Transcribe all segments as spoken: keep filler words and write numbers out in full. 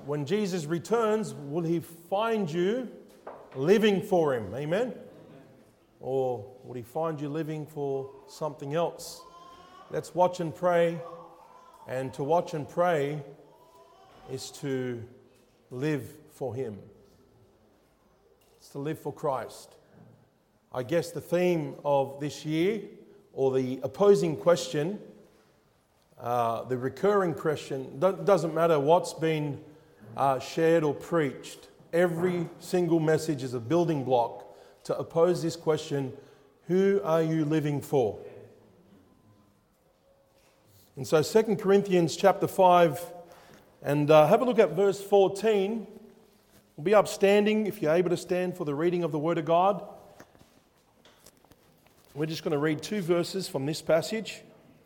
when Jesus returns, will he find you living for him? Amen? Or will he find you living for something else? Let's watch and pray. And to watch and pray is to live for him. It's to live for Christ. I guess the theme of this year, or the opposing question, uh, the recurring question, doesn't matter what's been uh, shared or preached. Every single message is a building block to oppose this question: who are you living for? And so Second Corinthians chapter five, and uh, have a look at verse fourteen. We'll be upstanding if you're able to stand for the reading of the Word of God. We're just going to read two verses from this passage.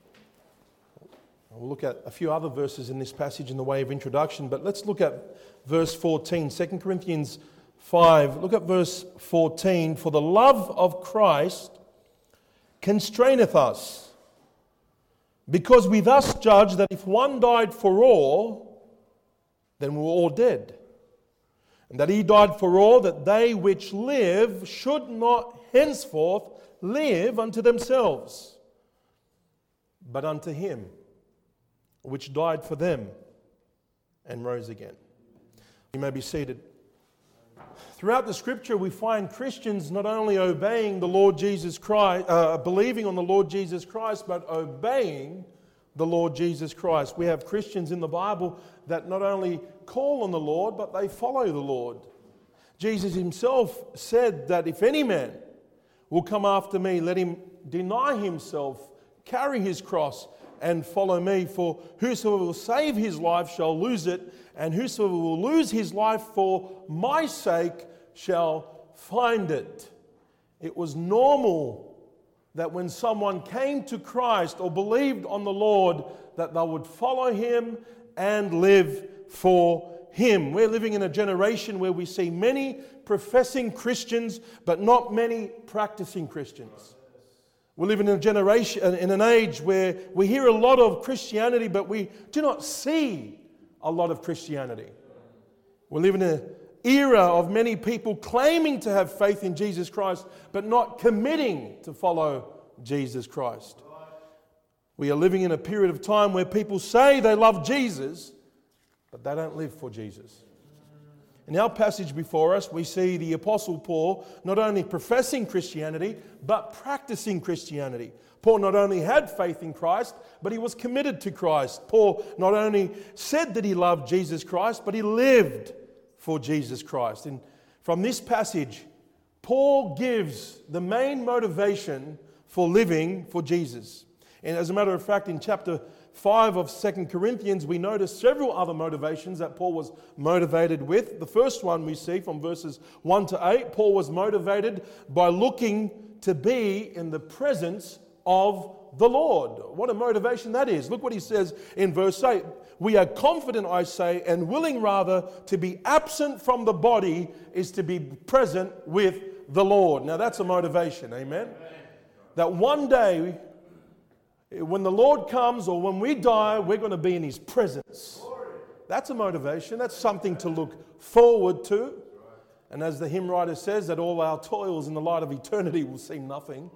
We'll look at a few other verses in this passage in the way of introduction, but let's look at verse fourteen, Second Corinthians five. Look at verse fourteen. For the love of Christ constraineth us, because we thus judge that if one died for all, then we're all dead. And that he died for all, that they which live should not henceforth live unto themselves, but unto him which died for them and rose again. You may be seated. Throughout the scripture, we find Christians not only obeying the Lord Jesus Christ, uh, believing on the Lord Jesus Christ, but obeying the Lord Jesus Christ. We have Christians in the Bible that not only call on the Lord, but they follow the Lord. Jesus himself said that if any man will come after me, let him deny himself, carry his cross, and follow me. For whosoever will save his life shall lose it, and whosoever will lose his life for my sake shall find it. It was normal that when someone came to Christ or believed on the Lord, that they would follow him and live for him. We're living in a generation where we see many professing Christians, but not many practicing Christians. We live in a generation, in an age where we hear a lot of Christianity, but we do not see a lot of Christianity. We live in an era of many people claiming to have faith in Jesus Christ, but not committing to follow Jesus Christ. We are living in a period of time where people say they love Jesus, but they don't live for Jesus. In our passage before us, we see the Apostle Paul not only professing Christianity, but practicing Christianity. Paul not only had faith in Christ, but he was committed to Christ. Paul not only said that he loved Jesus Christ, but he lived for Jesus Christ. And from this passage, Paul gives the main motivation for living for Jesus. And as a matter of fact, in chapter five of Second Corinthians, we notice several other motivations that Paul was motivated with. The first one we see from verses one to eight, Paul was motivated by looking to be in the presence of the Lord. What a motivation that is. Look what he says in verse eight. We are confident, I say, and willing rather to be absent from the body is to be present with the Lord. Now that's a motivation, amen? That one day, when the Lord comes or when we die, we're going to be in his presence. That's a motivation. That's something to look forward to. And as the hymn writer says, that all our toils in the light of eternity will seem nothing.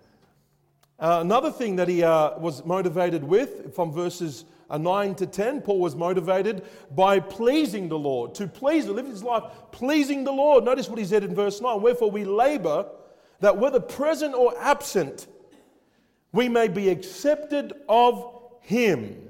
Uh, another thing that he uh, was motivated with, from verses uh, nine to ten, Paul was motivated by pleasing the Lord. To please, to live his life pleasing the Lord. Notice what he said in verse nine. Wherefore we labor that whether present or absent, we may be accepted of him.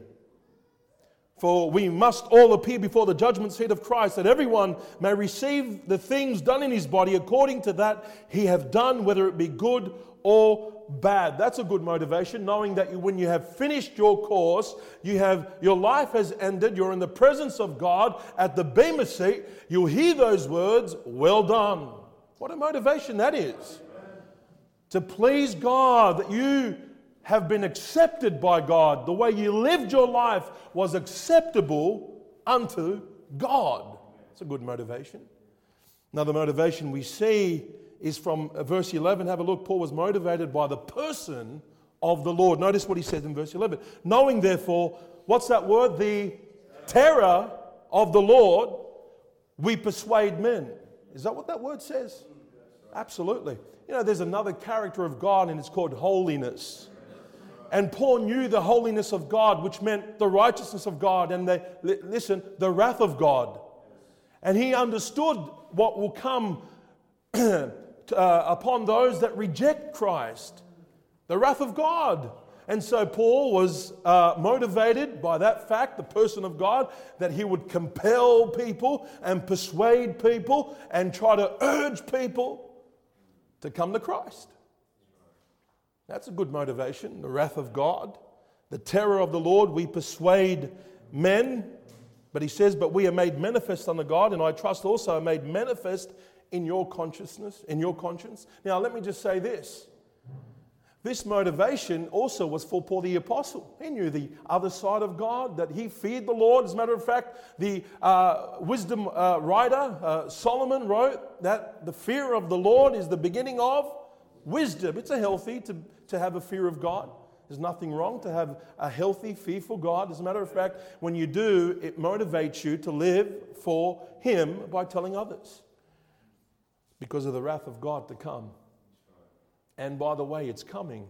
For we must all appear before the judgment seat of Christ, that everyone may receive the things done in his body according to that he hath done, whether it be good or bad. That's a good motivation, knowing that you, when you have finished your course, you have your life has ended, you're in the presence of God at the bema seat, you'll hear those words, well done. What a motivation that is. To please God, that you have been accepted by God. The way you lived your life was acceptable unto God. It's a good motivation. Another motivation we see is from verse eleven. Have a look. Paul was motivated by the person of the Lord. Notice what he says in verse eleven. Knowing therefore, what's that word? The terror of the Lord, we persuade men. Is that what that word says? Absolutely. You know, there's another character of God, and it's called holiness. And Paul knew the holiness of God, which meant the righteousness of God and the, listen, the wrath of God. And he understood what will come uh, upon those that reject Christ. The wrath of God. And so Paul was uh, motivated by that fact, the person of God, that he would compel people and persuade people and try to urge people to come to Christ. That's a good motivation. The wrath of God, the terror of the Lord, we persuade men. But he says, but we are made manifest unto God, and I trust also are made manifest in your consciousness, in your conscience. Now let me just say this. This motivation also was for Paul the Apostle. He knew the other side of God, that he feared the Lord. As a matter of fact, the uh, wisdom uh, writer, uh, Solomon, wrote that the fear of the Lord is the beginning of wisdom. It's a healthy to, to have a fear of God. There's nothing wrong to have a healthy, fearful God. As a matter of fact, when you do, it motivates you to live for Him by telling others. Because of the wrath of God to come. And by the way, it's coming.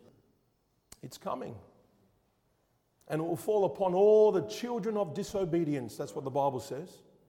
It's coming. And it will fall upon all the children of disobedience. That's what the Bible says.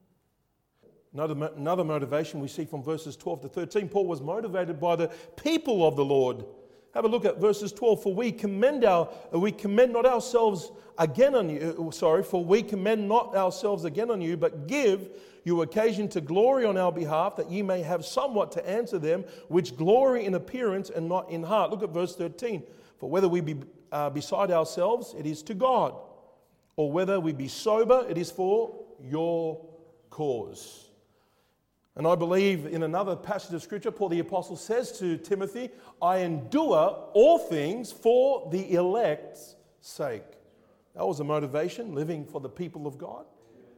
Another, another motivation we see from verses twelve to thirteen. Paul was motivated by the people of the Lord. Have a look at verses twelve. For we commend our, we commend not ourselves again on you. Sorry, for we commend not ourselves again on you, but give you occasion to glory on our behalf, that ye may have somewhat to answer them which glory in appearance and not in heart. Look at verse thirteen. For whether we be uh, beside ourselves, it is to God, or whether we be sober, it is for your cause. And I believe in another passage of Scripture, Paul the Apostle says to Timothy, I endure all things for the elect's sake. That was a motivation, living for the people of God.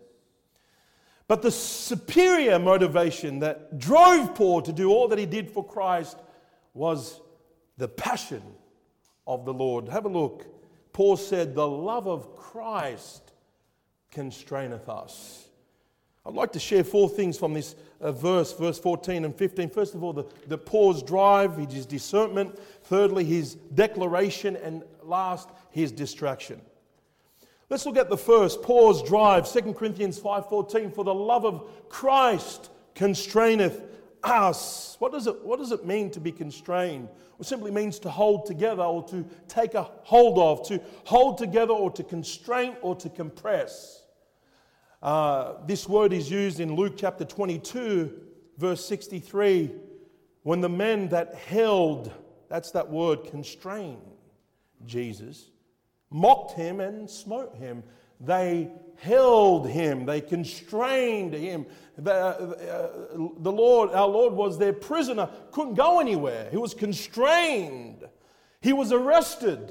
But the superior motivation that drove Paul to do all that he did for Christ was the passion of the Lord. Have a look. Paul said, the love of Christ constraineth us. I'd like to share four things from this uh, verse, verse fourteen and fifteen. First of all, the, the Paul's drive, his discernment. Thirdly, his declaration. And last, his distraction. Let's look at the first, Paul's drive, Second Corinthians five fourteen. For the love of Christ constraineth us. What does it, what does it mean to be constrained? It simply means to hold together or to take a hold of, to hold together or to constrain or to compress. Uh, this word is used in Luke chapter twenty-two, verse sixty-three, when the men that held, that's that word, constrained Jesus, mocked him and smote him. They held him, they constrained him. The, uh, the Lord, our Lord was their prisoner, couldn't go anywhere. He was constrained. He was arrested.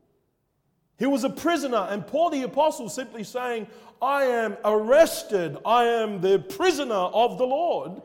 He was a prisoner, and Paul the Apostle simply saying, I am arrested, I am the prisoner of the Lord,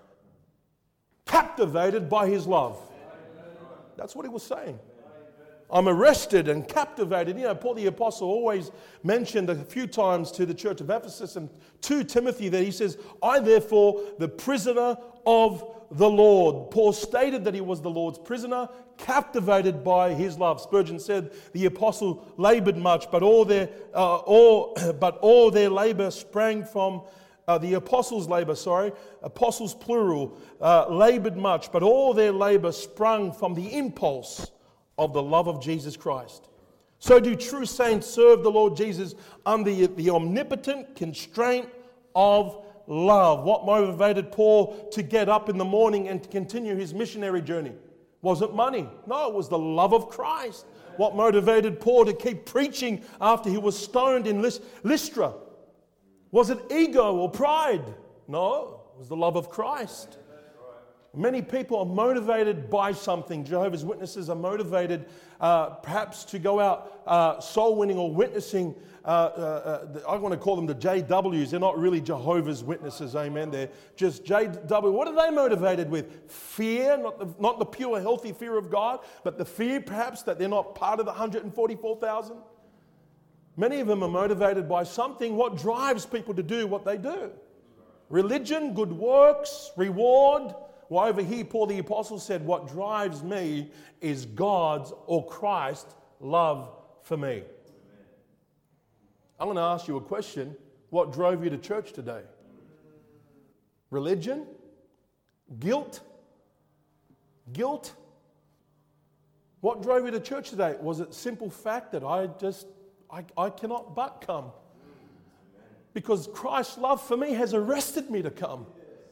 captivated by His love. That's what he was saying. I'm arrested and captivated. You know, Paul the Apostle always mentioned a few times to the church of Ephesus and to Timothy that he says, I therefore, the prisoner of the Lord. Paul stated that he was the Lord's prisoner, captivated by His love. Spurgeon said the apostle labored much, but all their uh, all but all their labor sprang from uh, the apostles' labor. Sorry, apostles plural uh, labored much, but all their labor sprung from the impulse of the love of Jesus Christ. So do true saints serve the Lord Jesus under the, the omnipotent constraint of love. What motivated Paul to get up in the morning and to continue his missionary journey? Was it money? No, it was the love of Christ. What motivated Paul to keep preaching after he was stoned in Lystra? Was it ego or pride? No, it was the love of Christ. Many people are motivated by something. Jehovah's Witnesses are motivated uh, perhaps to go out uh, soul winning or witnessing. Uh, uh, uh, I want to call them the J Ws. They're not really Jehovah's Witnesses, amen. They're just J W. What are they motivated with? Fear, not the, not the pure, healthy fear of God, but the fear perhaps that they're not part of the one hundred forty-four thousand. Many of them are motivated by something. What drives people to do what they do? Religion, good works, reward. Well, over here, Paul the Apostle said, what drives me is God's or Christ's love for me. I'm going to ask you a question. What drove you to church today? Religion? Guilt? Guilt? What drove you to church today? Was it simple fact that I just, I, I cannot but come? Because Christ's love for me has arrested me to come.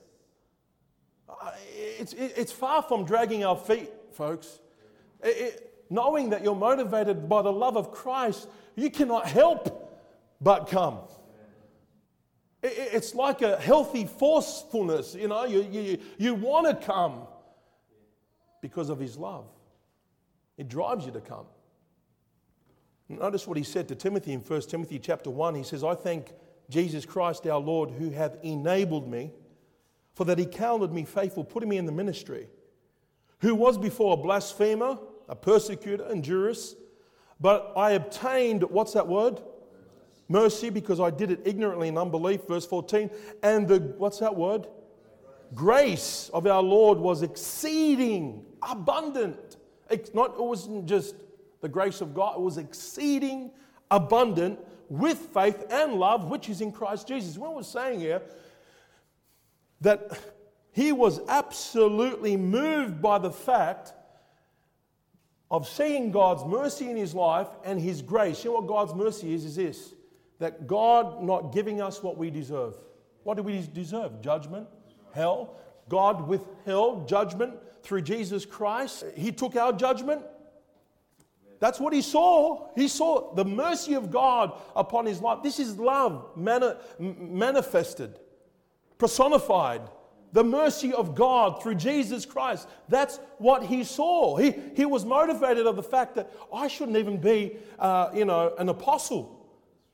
It's, it's far from dragging our feet, folks. It, it, knowing that you're motivated by the love of Christ, you cannot help but come. It, it's like a healthy forcefulness, you know. You, you, you want to come because of His love. It drives you to come. Notice what he said to Timothy in First Timothy chapter one. He says, I thank Jesus Christ our Lord who hath enabled me, for that He counted me faithful, putting me in the ministry, who was before a blasphemer, a persecutor, injurious, but I obtained, what's that word? Mercy, because I did it ignorantly in unbelief, verse fourteen. And the, what's that word? Grace of our Lord was exceeding abundant. It's not, it wasn't just the grace of God, it was exceeding abundant with faith and love, which is in Christ Jesus. What we're saying here, that he was absolutely moved by the fact of seeing God's mercy in his life and his grace. You know what God's mercy is? Is this, that God not giving us what we deserve. What do we deserve? Judgment, hell. God withheld judgment through Jesus Christ. He took our judgment. That's what he saw. He saw the mercy of God upon his life. This is love mani- manifested, personified. The mercy of God through Jesus Christ. That's what he saw. He, he was motivated of the fact that I shouldn't even be, uh, you know, an apostle.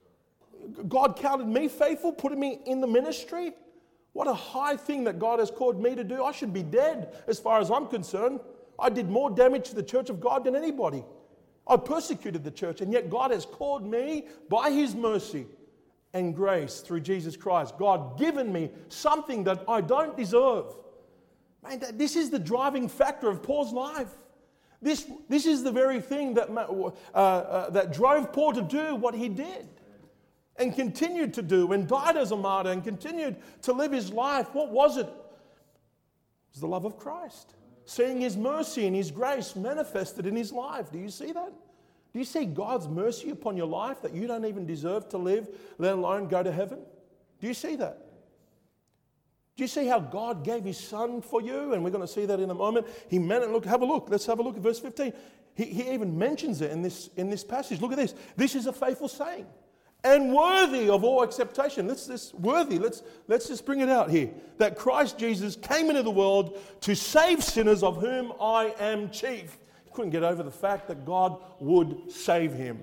God counted me faithful, putting me in the ministry. What a high thing that God has called me to do. I should be dead as far as I'm concerned. I did more damage to the church of God than anybody. I persecuted the church, and yet God has called me by his mercy and grace through Jesus Christ. God given me something that I don't deserve. Man, this is the driving factor of Paul's life. This, this is the very thing that, uh, uh, that drove Paul to do what he did and continued to do and died as a martyr and continued to live his life. What was it? It was the love of Christ. Seeing his mercy and his grace manifested in his life. Do you see that? Do you see God's mercy upon your life that you don't even deserve to live, let alone go to heaven? Do you see that? Do you see how God gave his son for you? And we're going to see that in a moment. He meant it. Look, have a look. Let's have a look at verse fifteen. He, he even mentions it in this, in this passage. Look at this. This is a faithful saying and worthy of all acceptation. Let's this worthy. Let's let's just bring it out here. That Christ Jesus came into the world to save sinners, of whom I am chief. He couldn't get over the fact that God would save him.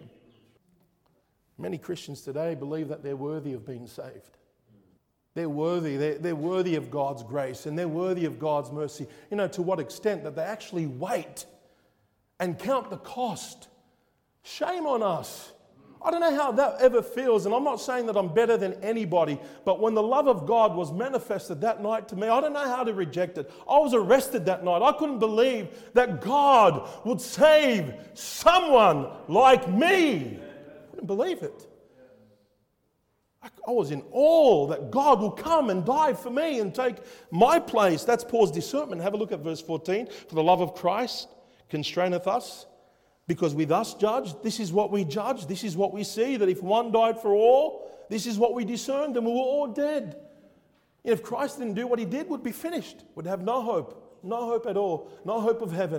Many Christians today believe that they're worthy of being saved. They're worthy. They're, they're worthy of God's grace, and they're worthy of God's mercy. You know, to what extent that they actually wait and count the cost. Shame on us. I don't know how that ever feels, and I'm not saying that I'm better than anybody, but when the love of God was manifested that night to me, I don't know how to reject it. I was arrested that night. I couldn't believe that God would save someone like me. I couldn't believe it. I was in awe that God will come and die for me and take my place. That's Paul's discernment. Have a look at verse fourteen. For the love of Christ constraineth us, because we thus judge. This is what we judge. This is what we see, that if one died for all, this is what we discerned, and we were all dead. And if Christ didn't do what he did, we'd be finished. We'd have no hope. No hope at all. No hope of heaven.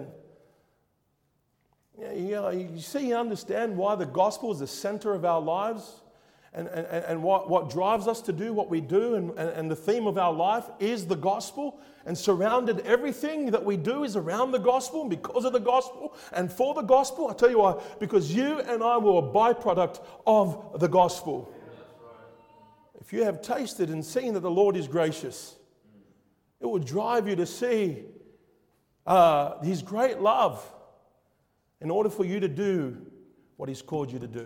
You know, you see, you understand why the gospel is the center of our lives, and, and, and what, what drives us to do what we do, and, and, and the theme of our life is the gospel. And surrounded, everything that we do is around the gospel, and because of the gospel and for the gospel. I tell you why, because you and I were a byproduct of the gospel. If you have tasted and seen that the Lord is gracious, it will drive you to see uh, his great love in order for you to do what he's called you to do.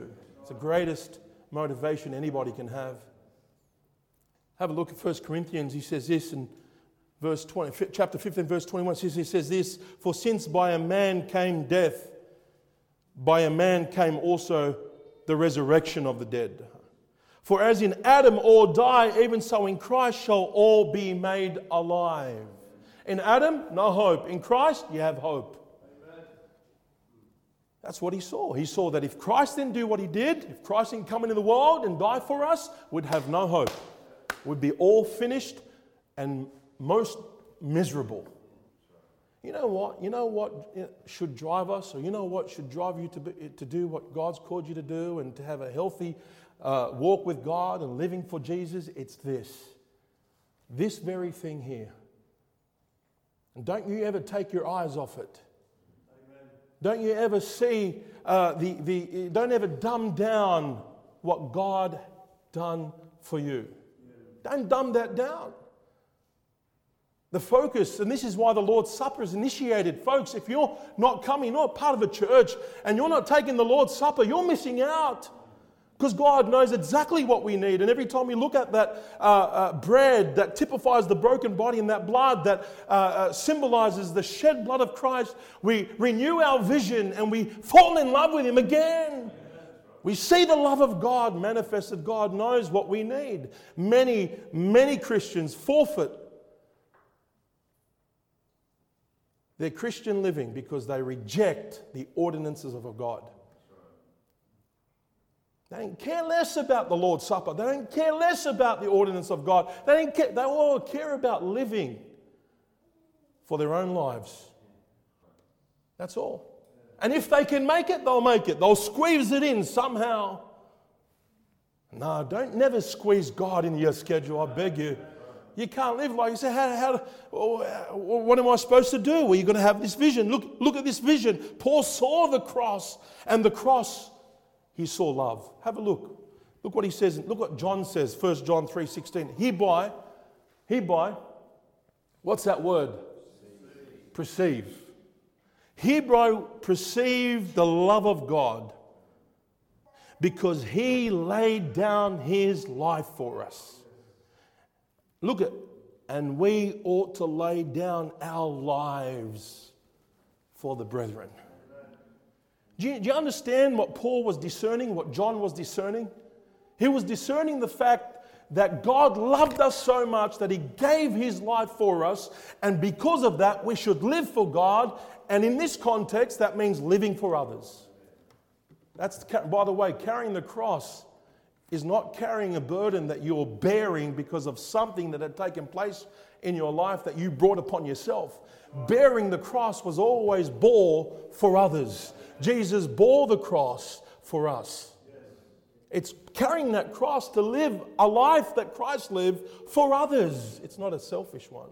the greatest motivation anybody can have. Have a look at First Corinthians. He says this in verse twenty, chapter fifteen, verse twenty-one. He says, he says this, "For since by a man came death, by a man came also the resurrection of the dead. For as in Adam all die, even so in Christ shall all be made alive." In Adam, no hope. In Christ, you have hope. Amen. That's what he saw. He saw that if Christ didn't do what he did, if Christ didn't come into the world and die for us, we'd have no hope. We'd be all finished and most miserable. You know what? You know what should drive us, or you know what should drive you to be, to do what God's called you to do, and to have a healthy uh, walk with God and living for Jesus? It's this. This very thing here. And don't you ever take your eyes off it. Amen. Don't you ever see uh, the the. Don't ever dumb down what God done for you. Yeah. Don't dumb that down. The focus, and this is why the Lord's Supper is initiated. Folks, if you're not coming, you're not part of a church, and you're not taking the Lord's Supper, you're missing out. Because God knows exactly what we need. And every time we look at that uh, uh, bread that typifies the broken body, and that blood that uh, uh, symbolizes the shed blood of Christ, we renew our vision and we fall in love with Him again. We see the love of God manifested. God knows what we need. Many, many Christians forfeit their Christian living because they reject the ordinances of God. They don't care less about the Lord's Supper. They don't care less about the ordinance of God. They don't care. They all care about living for their own lives. That's all. And if they can make it, they'll make it. They'll squeeze it in somehow. No, don't never squeeze God into your schedule, I beg you. You can't live like you say, how, how, what am I supposed to do? Well, you're going to have this vision. Look, look at this vision. Paul saw the cross, and the cross, he saw love. Have a look. Look what he says. Look what John says, First John three sixteen. Hereby, hereby, what's that word? Perceive. Perceive. Hereby perceive the love of God, because He laid down His life for us. Look at, and we ought to lay down our lives for the brethren. Do you, do you understand what Paul was discerning, what John was discerning? He was discerning the fact that God loved us so much that He gave His life for us, and because of that, we should live for God, and in this context, that means living for others. That's, by the way, carrying the cross is not carrying a burden that you're bearing because of something that had taken place in your life that you brought upon yourself. Bearing the cross was always bore for others. Jesus bore the cross for us. It's carrying that cross to live a life that Christ lived for others. It's not a selfish one.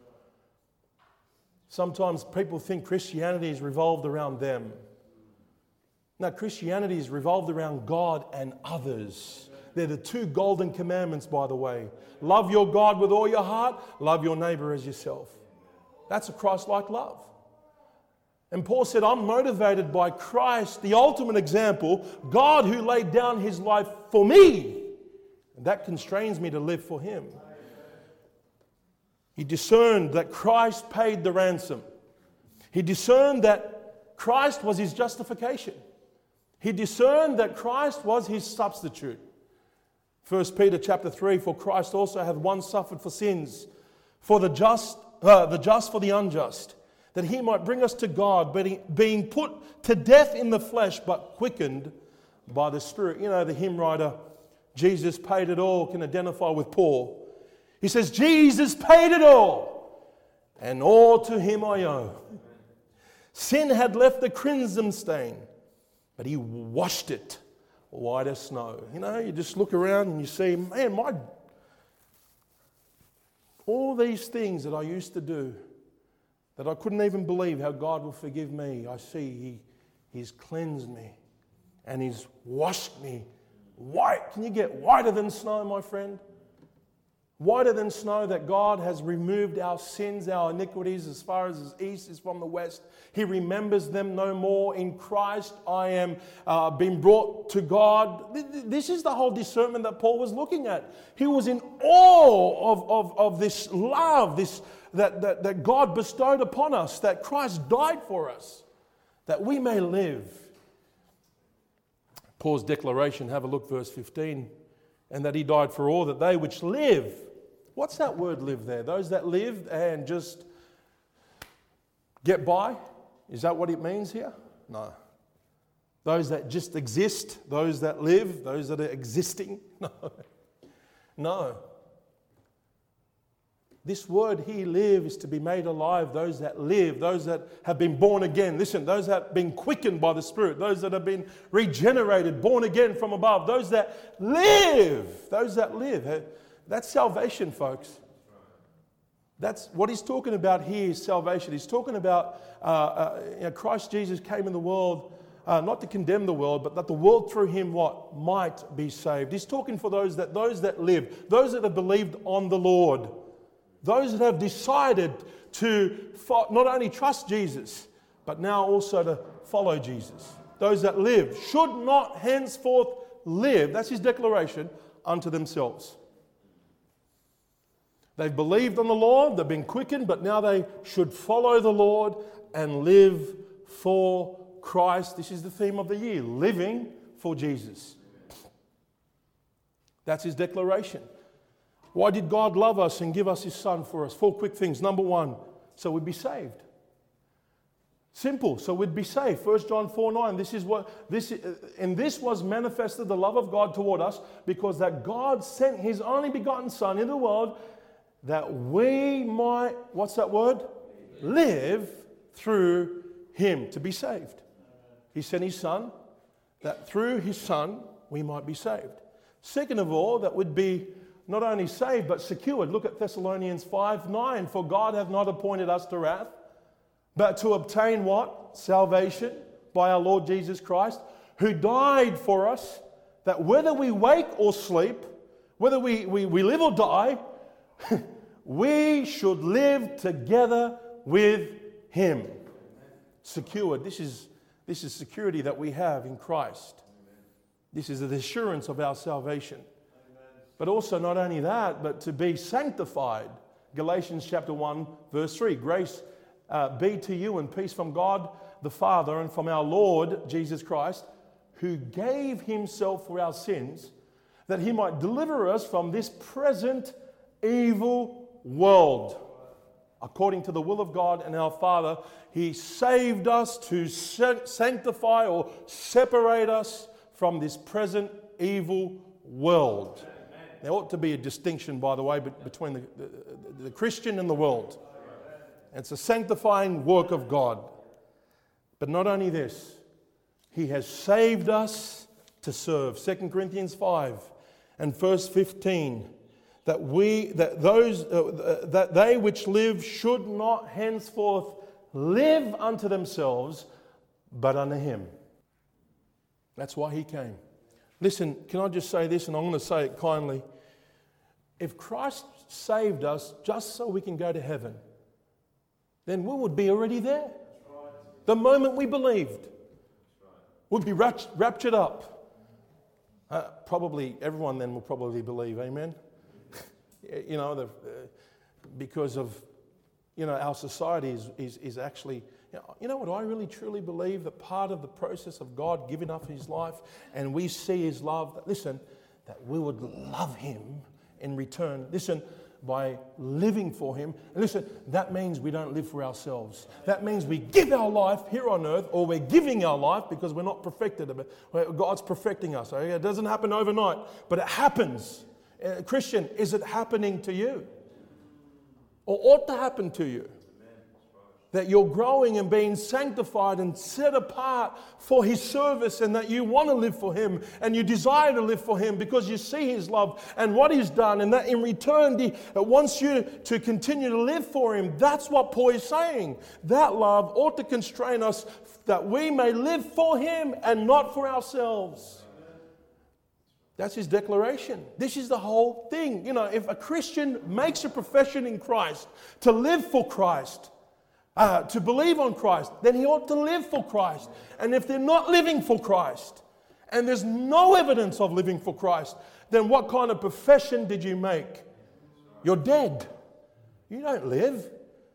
Sometimes people think Christianity is revolved around them. No, Christianity is revolved around God and others. They're the two golden commandments, by the way. Love your God with all your heart. Love your neighbor as yourself. That's a Christ-like love. And Paul said, I'm motivated by Christ, the ultimate example, God who laid down His life for me. And that constrains me to live for Him. He discerned that Christ paid the ransom. He discerned that Christ was His justification. He discerned that Christ was His substitute. First Peter chapter three, for Christ also hath once suffered for sins, for the just, uh, the just for the unjust, that He might bring us to God, being put to death in the flesh, but quickened by the Spirit. You know, the hymn writer, Jesus paid it all, can identify with Paul. He says, Jesus paid it all, and all to Him I owe. Sin had left the crimson stain, but He washed it white as snow. You know, you just look around and you see, man, my all these things that I used to do, that I couldn't even believe how God will forgive me. I see He, He's cleansed me and He's washed me white. Can you get whiter than snow, my friend? whiter than snow, that God has removed our sins, our iniquities as far as the east is from the west. He remembers them no more. In Christ I am uh, being brought to God. This is the whole discernment that Paul was looking at. He was in awe of, of, of this love this, that, that, that God bestowed upon us, that Christ died for us, that we may live. Paul's declaration, have a look, verse fifteen. And that he died for all, that they which live. What's that word live there? Those that live and just get by? Is that what it means here? No. Those that just exist, those that live, those that are existing? No. No. This word he live is to be made alive. Those that live, those that have been born again. Listen, those that have been quickened by the Spirit, those that have been regenerated, born again from above, those that live, those that live. That's salvation, folks. That's what he's talking about here is salvation. He's talking about uh, uh, you know, Christ Jesus came in the world uh, not to condemn the world, but that the world through him what might be saved. He's talking for those that those that live, those that have believed on the Lord. Those that have decided to fo- not only trust Jesus, but now also to follow Jesus. Those that live should not henceforth live, that's his declaration, unto themselves. They've believed on the Lord, they've been quickened, but now they should follow the Lord and live for Christ. This is the theme of the year, living for Jesus. That's his declaration. Why did God love us and give us his Son for us? Four quick things. Number one, so we'd be saved. Simple, so we'd be saved. First John four nine, this is what, this, and this was manifested the love of God toward us, because that God sent his only begotten Son into the world that we might, what's that word? Live through him, to be saved. He sent his Son, that through his Son we might be saved. Second of all, that would be not only saved, but secured. Look at Thessalonians five nine. For God hath not appointed us to wrath, but to obtain what? Salvation by our Lord Jesus Christ, who died for us, that whether we wake or sleep, whether we, we, we live or die, we should live together with him. Secured. This is, this is security that we have in Christ. This is the assurance of our salvation. But also not only that, but to be sanctified. Galatians chapter one, verse three. Grace uh, be to you and peace from God the Father and from our Lord Jesus Christ, who gave himself for our sins, that he might deliver us from this present evil world. According to the will of God and our Father, he saved us to sanctify or separate us from this present evil world. There ought to be a distinction, by the way, between the, the, the Christian and the world. It's a sanctifying work of God. But not only this, he has saved us to serve. Second Corinthians five and verse fifteen, that we, that those, uh, that they which live should not henceforth live unto themselves, but unto him. That's why he came. Listen, can I just say this, and I'm going to say it kindly. If Christ saved us just so we can go to heaven, then we would be already there. The moment we believed, we'd be raptured up. Uh, probably everyone then will probably believe, amen? you know, the, uh, because of, you know, our society is, is, is actually... You know what I really truly believe? That part of the process of God giving up his life and we see his love, that, listen, that we would love him in return. Listen, by living for him. And listen, that means we don't live for ourselves. That means we give our life here on earth, or we're giving our life because we're not perfected. God's perfecting us. Okay? It doesn't happen overnight, but it happens. Uh, Christian, is it happening to you? Or ought to happen to you? That you're growing and being sanctified and set apart for his service, and that you want to live for him and you desire to live for him because you see his love and what he's done, and that in return he wants you to continue to live for him. That's what Paul is saying. That love ought to constrain us that we may live for him and not for ourselves. That's his declaration. This is the whole thing. You know, if a Christian makes a profession in Christ, to live for Christ, uh, to believe on Christ, then he ought to live for Christ. And if they're not living for Christ, and there's no evidence of living for Christ, then what kind of profession did you make? You're dead. You don't live.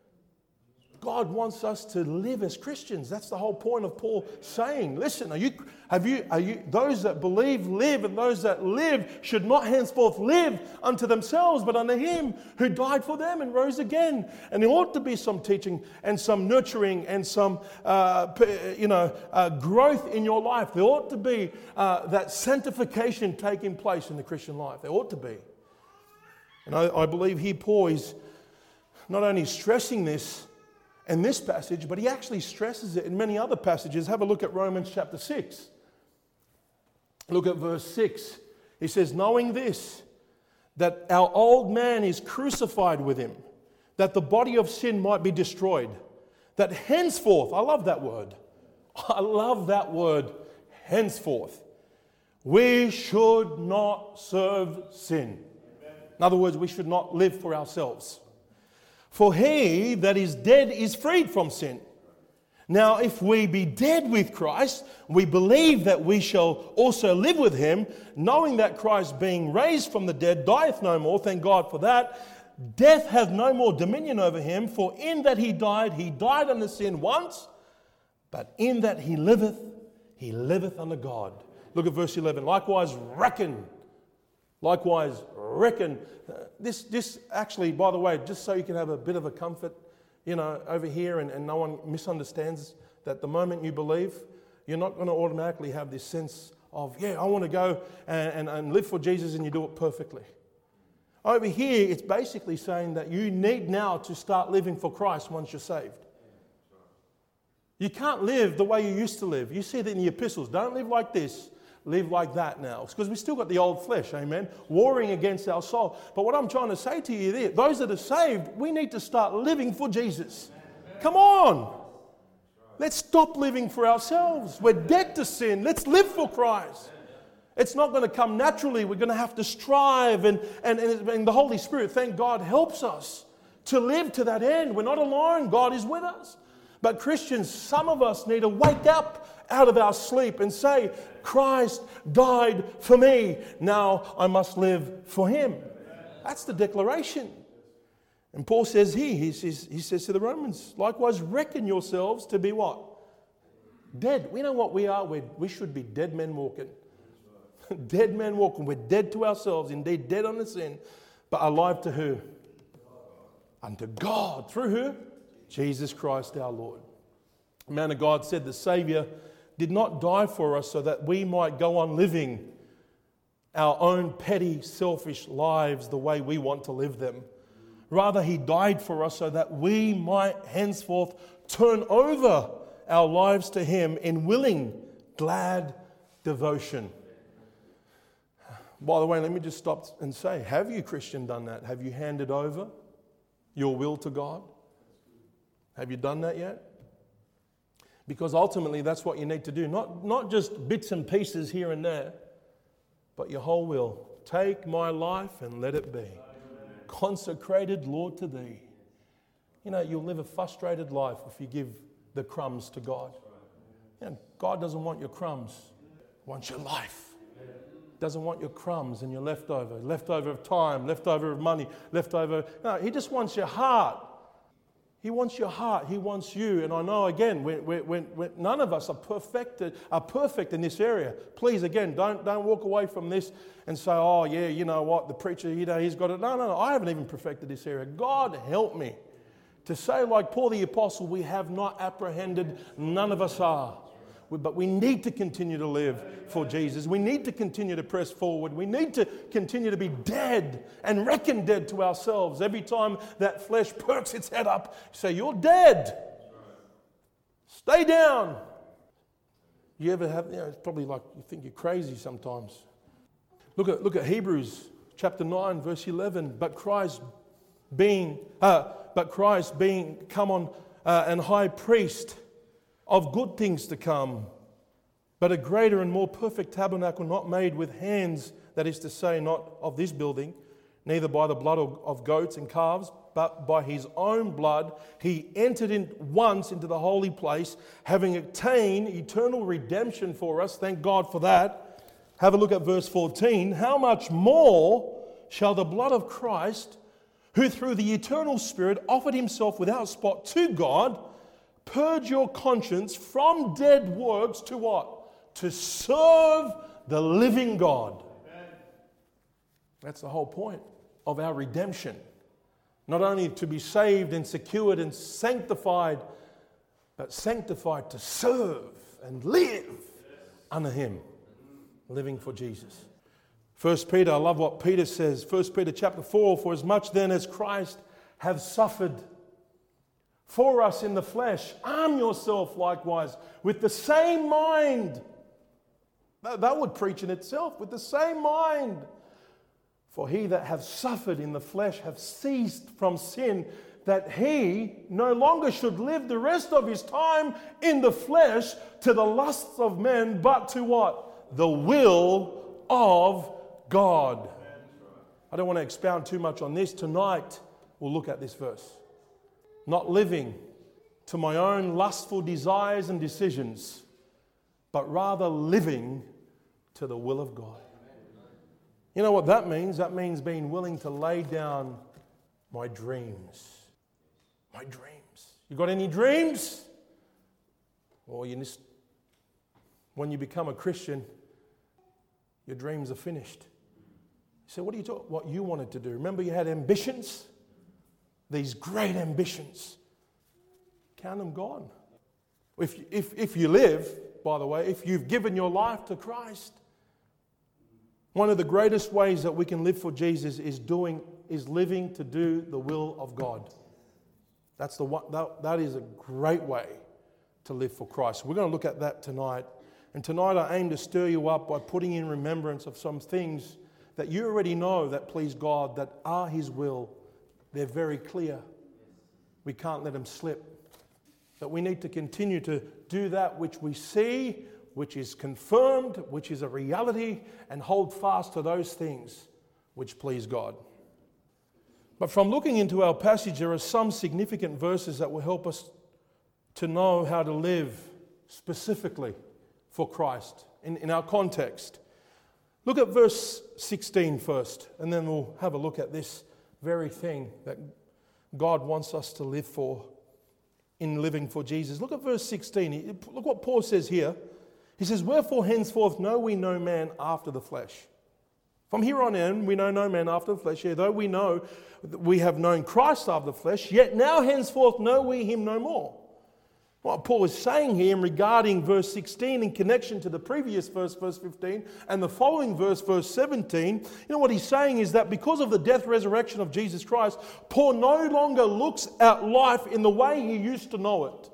God wants us to live as Christians. That's the whole point of Paul saying, listen, are you, have you, are you, those that believe live, and those that live should not henceforth live unto themselves, but unto him who died for them and rose again. And there ought to be some teaching and some nurturing and some, uh, you know, uh, growth in your life. There ought to be uh, that sanctification taking place in the Christian life. There ought to be. And I, I believe here Paul is not only stressing this in this passage, but he actually stresses it in many other passages. Have a look at Romans chapter six. Look at verse six. He says, knowing this, that our old man is crucified with him, that the body of sin might be destroyed, that henceforth, I love that word, I love that word, henceforth, we should not serve sin. In other words, we should not live for ourselves. For he that is dead is freed from sin. Now, if we be dead with Christ, we believe that we shall also live with him, knowing that Christ, being raised from the dead, dieth no more. Thank God for that. Death hath no more dominion over him, for in that he died, he died unto sin once, but in that he liveth, he liveth unto God. Look at verse eleven. Likewise, reckon. Likewise, reckon. Uh, this, this actually, by the way, just so you can have a bit of a comfort, you know, over here and, and no one misunderstands that the moment you believe, you're not going to automatically have this sense of, yeah, I want to go and, and, and live for Jesus, and you do it perfectly. Over here, it's basically saying that you need now to start living for Christ once you're saved. You can't live the way you used to live. You see that in the epistles. Don't live like this. Live like that now. It's because we still got the old flesh, amen, warring against our soul. But what I'm trying to say to you there, those that are saved, we need to start living for Jesus. Come on. Let's stop living for ourselves. We're dead to sin. Let's live for Christ. It's not going to come naturally. We're going to have to strive. And, and, and the Holy Spirit, thank God, helps us to live to that end. We're not alone. God is with us. But Christians, some of us need to wake up out of our sleep and say, Christ died for me. Now I must live for him. That's the declaration. And Paul says here, he says, he says to the Romans, likewise reckon yourselves to be what? Dead. We know what we are. We're, we should be dead men walking. Dead men walking. We're dead to ourselves, indeed dead unto sin, but alive to who? Unto God. Through who? Jesus Christ our Lord. The man of God said the Saviour did not die for us so that we might go on living our own petty, selfish lives the way we want to live them. Rather, he died for us so that we might henceforth turn over our lives to him in willing, glad devotion. By the way, let me just stop and say, have you, Christian, done that? Have you handed over your will to God? Have you done that yet? Because ultimately that's what you need to do. Not, not just bits and pieces here and there, but your whole will. Take my life and let it be. Consecrated, Lord, to thee. You know, you'll live a frustrated life if you give the crumbs to God. And God doesn't want your crumbs. He wants your life. Doesn't want your crumbs and your leftover. Leftover of time, leftover of money, leftover. No, he just wants your heart. He wants your heart. He wants you. And I know, again, when, when, when none of us are perfected, are perfect in this area. Please, again, don't, don't walk away from this and say, oh, yeah, you know what, the preacher, you know, he's got it. No, no, no, I haven't even perfected this area. God help me to say, like Paul the Apostle, we have not apprehended, none of us are. But we need to continue to live for Jesus. We need to continue to press forward. We need to continue to be dead and reckon dead to ourselves. Every time that flesh perks its head up, you say, you're dead. Stay down. You ever have, you know, it's probably like you think you're crazy sometimes. Look at, look at Hebrews chapter nine, verse eleven. But Christ being, uh, but Christ being come on uh, and high priest of good things to come, But a greater and more perfect tabernacle, not made with hands, that is to say, not of this building, neither by the blood of, of goats and calves, but by his own blood, he entered in once into the holy place, having obtained eternal redemption for us. Thank God for that. Have a look at verse fourteen. How much more shall the blood of Christ, who through the eternal Spirit offered himself without spot to God, purge your conscience from dead works to what? To serve the living God. Amen. That's the whole point of our redemption. Not only to be saved and secured and sanctified, but sanctified to serve and live under him, living for Jesus. First Peter, I love what Peter says. First Peter chapter four, for as much then as Christ hath suffered for us in the flesh, arm yourself likewise with the same mind. That would preach in itself, with the same mind. For he that hath suffered in the flesh hath ceased from sin, that he no longer should live the rest of his time in the flesh to the lusts of men, but to what? The will of God. I don't want to expound too much on this. Tonight we'll look at this verse. Not living to my own lustful desires and decisions, but rather living to the will of God. You know what that means? That means being willing to lay down my dreams. My dreams. You got any dreams? Well, you just, when you become a Christian, your dreams are finished. You say, what are you talking? What you wanted to do? Remember you had ambitions? These great ambitions. Count them gone. If, if, if you live, by the way, if you've given your life to Christ, one of the greatest ways that we can live for Jesus is doing, is living to do the will of God. That's the one, that, that is a great way to live for Christ. We're going to look at that tonight. And tonight I aim to stir you up by putting in remembrance of some things that you already know that please God, that are his will. They're very clear. We can't let them slip. That we need to continue to do that which we see, which is confirmed, which is a reality, and hold fast to those things which please God. But from looking into our passage, there are some significant verses that will help us to know how to live specifically for Christ in, in our context. Look at verse sixteen first, and then we'll have a look at this very thing that God wants us to live for in living for Jesus. Look at verse sixteen. Look what Paul says here. He says, wherefore henceforth know we no man after the flesh. From here on in, we know no man after the flesh. Yeah, though we know that we have known Christ after the flesh, yet now henceforth know we him no more. What Paul is saying here regarding verse sixteen in connection to the previous verse, verse fifteen, and the following verse, verse seventeen, you know what he's saying is that because of the death, resurrection of Jesus Christ, Paul no longer looks at life in the way he used to know it.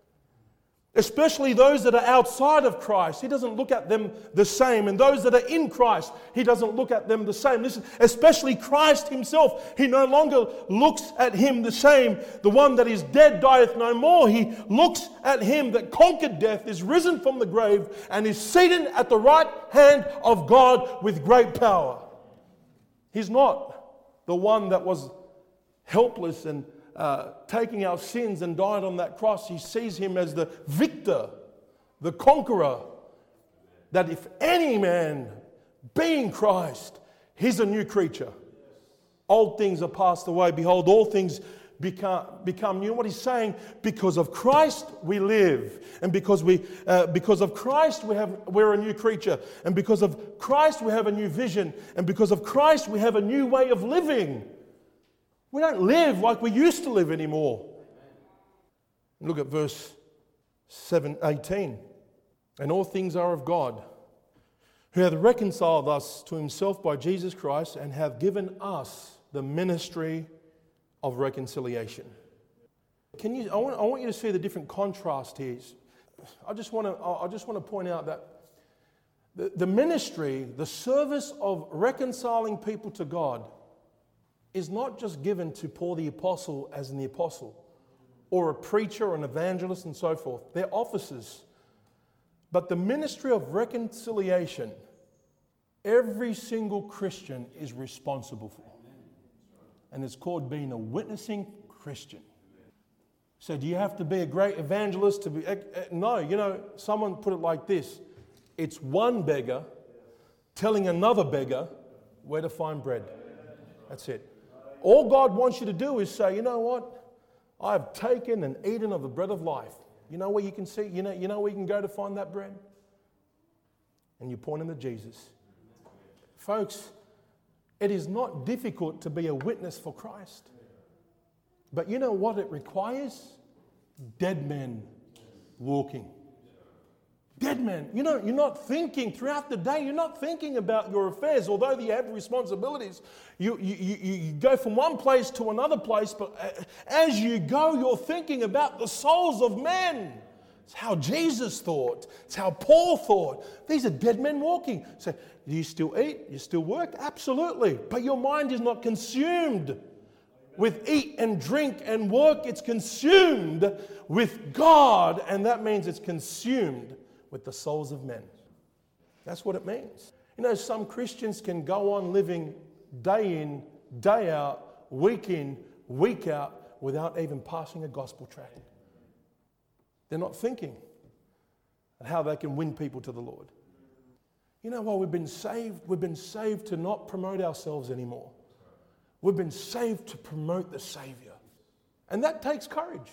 Especially those that are outside of Christ, he doesn't look at them the same. And those that are in Christ, he doesn't look at them the same. Listen, especially Christ himself, he no longer looks at him the same. The one that is dead dieth no more. He looks at him that conquered death, is risen from the grave, and is seated at the right hand of God with great power. He's not the one that was helpless and Uh, taking our sins and died on that cross. He sees him as the victor, the conqueror, that if any man be in Christ, he's a new creature. Old things are passed away. Behold, all things become, become new. What he's saying, because of Christ we live, and because we, uh, because of Christ we have, we're a new creature, and because of Christ we have a new vision, and because of Christ we have a new way of living. We don't live like we used to live anymore. Look at verse seven, eighteen. And all things are of God, who hath reconciled us to himself by Jesus Christ, and hath given us the ministry of reconciliation. Can you? I want, I want you to see the different contrast here. I just want to. I just want to point out that the, the ministry, the service of reconciling people to God, is not just given to Paul the Apostle as in the Apostle, or a preacher or an evangelist and so forth. They're offices. But the ministry of reconciliation, every single Christian is responsible for. And it's called being a witnessing Christian. So do you have to be a great evangelist to be... No, you know, someone put it like this. It's one beggar telling another beggar where to find bread. That's it. All God wants you to do is say, you know what? I've taken and eaten of the bread of life. You know where you can see, you know, you know where you can go to find that bread? And you point him to Jesus. Folks, it is not difficult to be a witness for Christ. But you know what it requires? Dead men walking. Dead men. You know, you're not thinking throughout the day, you're not thinking about your affairs, although you have responsibilities. You, you, you, you go from one place to another place, but as you go, you're thinking about the souls of men. It's how Jesus thought. It's how Paul thought. These are dead men walking. So, do you still eat? You still work? Absolutely. But your mind is not consumed with eat and drink and work. It's consumed with God, and that means it's consumed with the souls of men. That's what it means. You know, some Christians can go on living day in, day out, week in, week out, without even passing a gospel tract. They're not thinking of how they can win people to the Lord. You know why we've been saved? We've been saved to not promote ourselves anymore. We've been saved to promote the Savior. And that takes courage.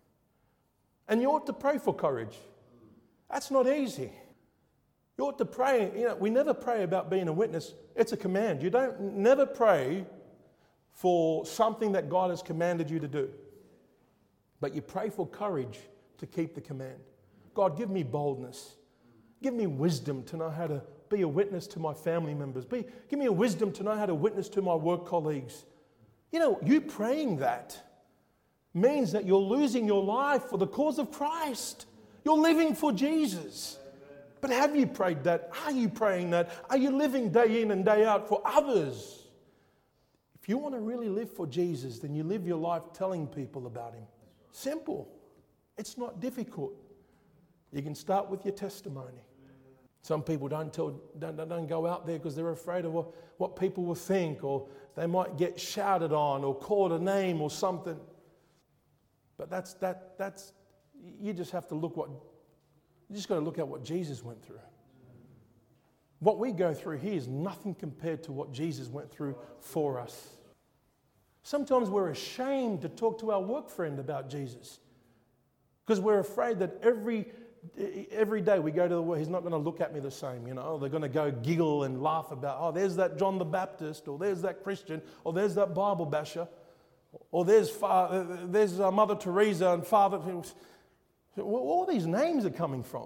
And you ought to pray for courage. That's not easy. You ought to pray. You know, we never pray about being a witness. It's a command. You don't never pray for something that God has commanded you to do. But you pray for courage to keep the command. God, give me boldness. Give me wisdom to know how to be a witness to my family members. Be, give me a wisdom to know how to witness to my work colleagues. You know, you praying that means that you're losing your life for the cause of Christ. You're living for Jesus. But have you prayed that? Are you praying that? Are you living day in and day out for others? If you want to really live for Jesus, then you live your life telling people about Him. Simple. It's not difficult. You can start with your testimony. Some people don't tell, don't, don't go out there because they're afraid of what, what people will think, or they might get shouted on or called a name or something. But that's that that's you just have to look what you just got to look at what Jesus went through. What we go through here is nothing compared to what Jesus went through for us. Sometimes we're ashamed to talk to our work friend about Jesus because we're afraid that every Every day we go to the work, he's not going to look at me the same, you know. They're going to go giggle and laugh about, oh, there's that John the Baptist, or there's that Christian, or there's that Bible basher, or there's Father, there's uh, Mother Teresa and Father. All these names are coming from.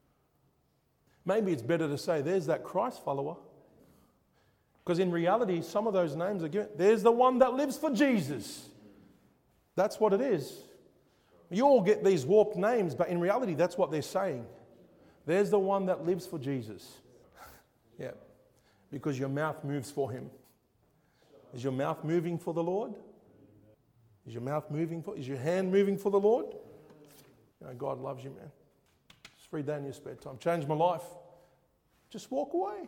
Maybe it's better to say, there's that Christ follower. Because in reality, some of those names are given. There's the one that lives for Jesus. That's what it is. You all get these warped names, but in reality, that's what they're saying. There's the one that lives for Jesus. Yeah, because your mouth moves for Him. Is your mouth moving for the Lord? Is your mouth moving for, is your hand moving for the Lord? You know, God loves you, man. Just read that in your spare time. Change my life. Just walk away.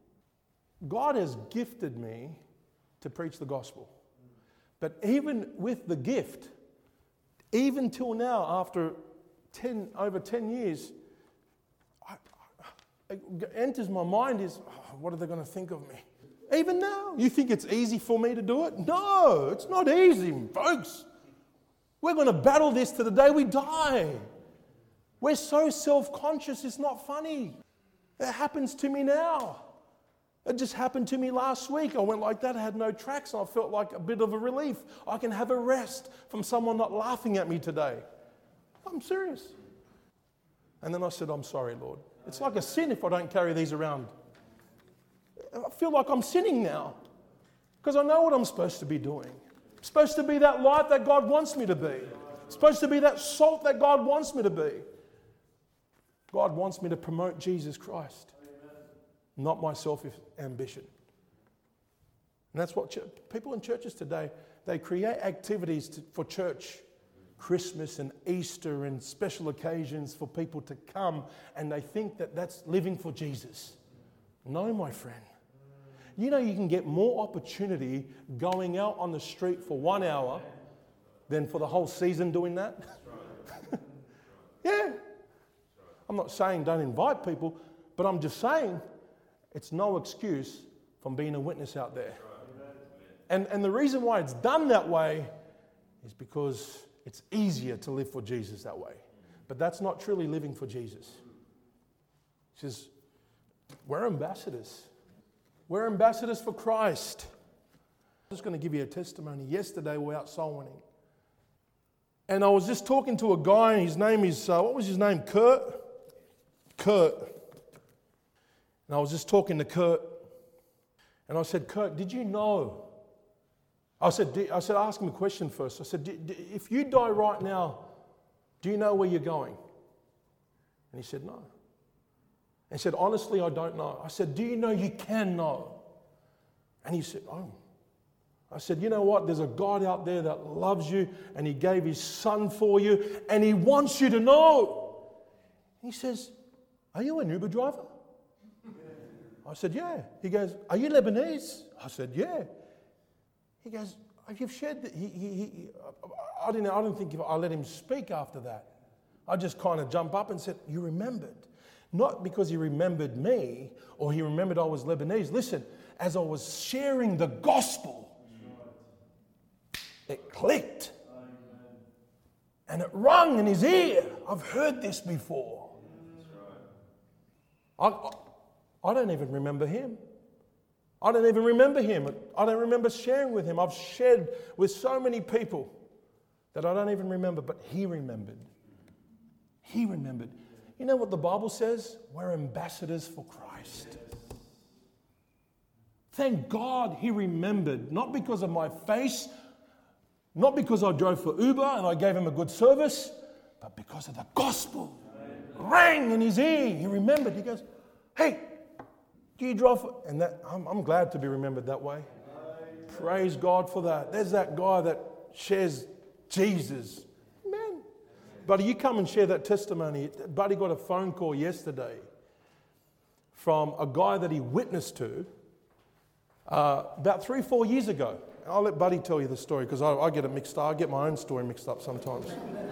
God has gifted me to preach the gospel. But even with the gift, even till now, after ten, over ten years, I, I, it enters my mind is, oh, what are they going to think of me? Even now, you think it's easy for me to do it? No, it's not easy, folks. We're going to battle this to the day we die. We're so self-conscious, it's not funny. It happens to me now. It just happened to me last week. I went like that, I had no tracks, and I felt like a bit of a relief. I can have a rest from someone not laughing at me today. I'm serious. And then I said, I'm sorry, Lord. It's like a sin if I don't carry these around. I feel like I'm sinning now because I know what I'm supposed to be doing. I'm supposed to be that light that God wants me to be. I'm supposed to be that salt that God wants me to be. God wants me to promote Jesus Christ. Not my self-ambition. And that's what ch- people in churches today, they create activities to, for church. Christmas and Easter and special occasions for people to come, and they think that that's living for Jesus. No, my friend. You know, you can get more opportunity going out on the street for one hour than for the whole season doing that. Yeah. I'm not saying don't invite people, but I'm just saying it's no excuse from being a witness out there. And, and the reason why it's done that way is because it's easier to live for Jesus that way. But that's not truly living for Jesus. He says, we're ambassadors. We're ambassadors for Christ. I'm just going to give you a testimony. Yesterday we were out soul winning. And I was just talking to a guy, and his name is, uh, what was his name? Kurt? Kurt. And I was just talking to Kurt. And I said, Kurt, did you know? I said, I said, ask him a question first. I said, if you die right now, do you know where you're going? And he said, no. And he said, honestly, I don't know. I said, do you know you can know? And he said, oh. I said, you know what? There's a God out there that loves you, and he gave his son for you, and he wants you to know. And he says, are you an Uber driver? I said, yeah. He goes, are you Lebanese? I said, yeah. He goes, you've shared that. He, he, he, I didn't, I didn't think if I let him speak after that. I just kind of jumped up and said, you remembered. Not because he remembered me or he remembered I was Lebanese. Listen, as I was sharing the gospel, it clicked. And it rung in his ear. I've heard this before. I, I, I don't even remember him. I don't even remember him. I don't remember sharing with him. I've shared with so many people that I don't even remember, but he remembered. He remembered. You know what the Bible says? We're ambassadors for Christ. Thank God he remembered, not because of my face, not because I drove for Uber and I gave him a good service, but because of the gospel. Rang in his ear. He remembered. He goes, hey, do you drive for... And that, I'm, I'm glad to be remembered that way. Praise God for that. There's that guy that shares Jesus. Man. Buddy, you come and share that testimony. Buddy got a phone call yesterday from a guy that he witnessed to uh, about three, four years ago. I'll let Buddy tell you the story because I, I get it mixed up. I get my own story mixed up sometimes.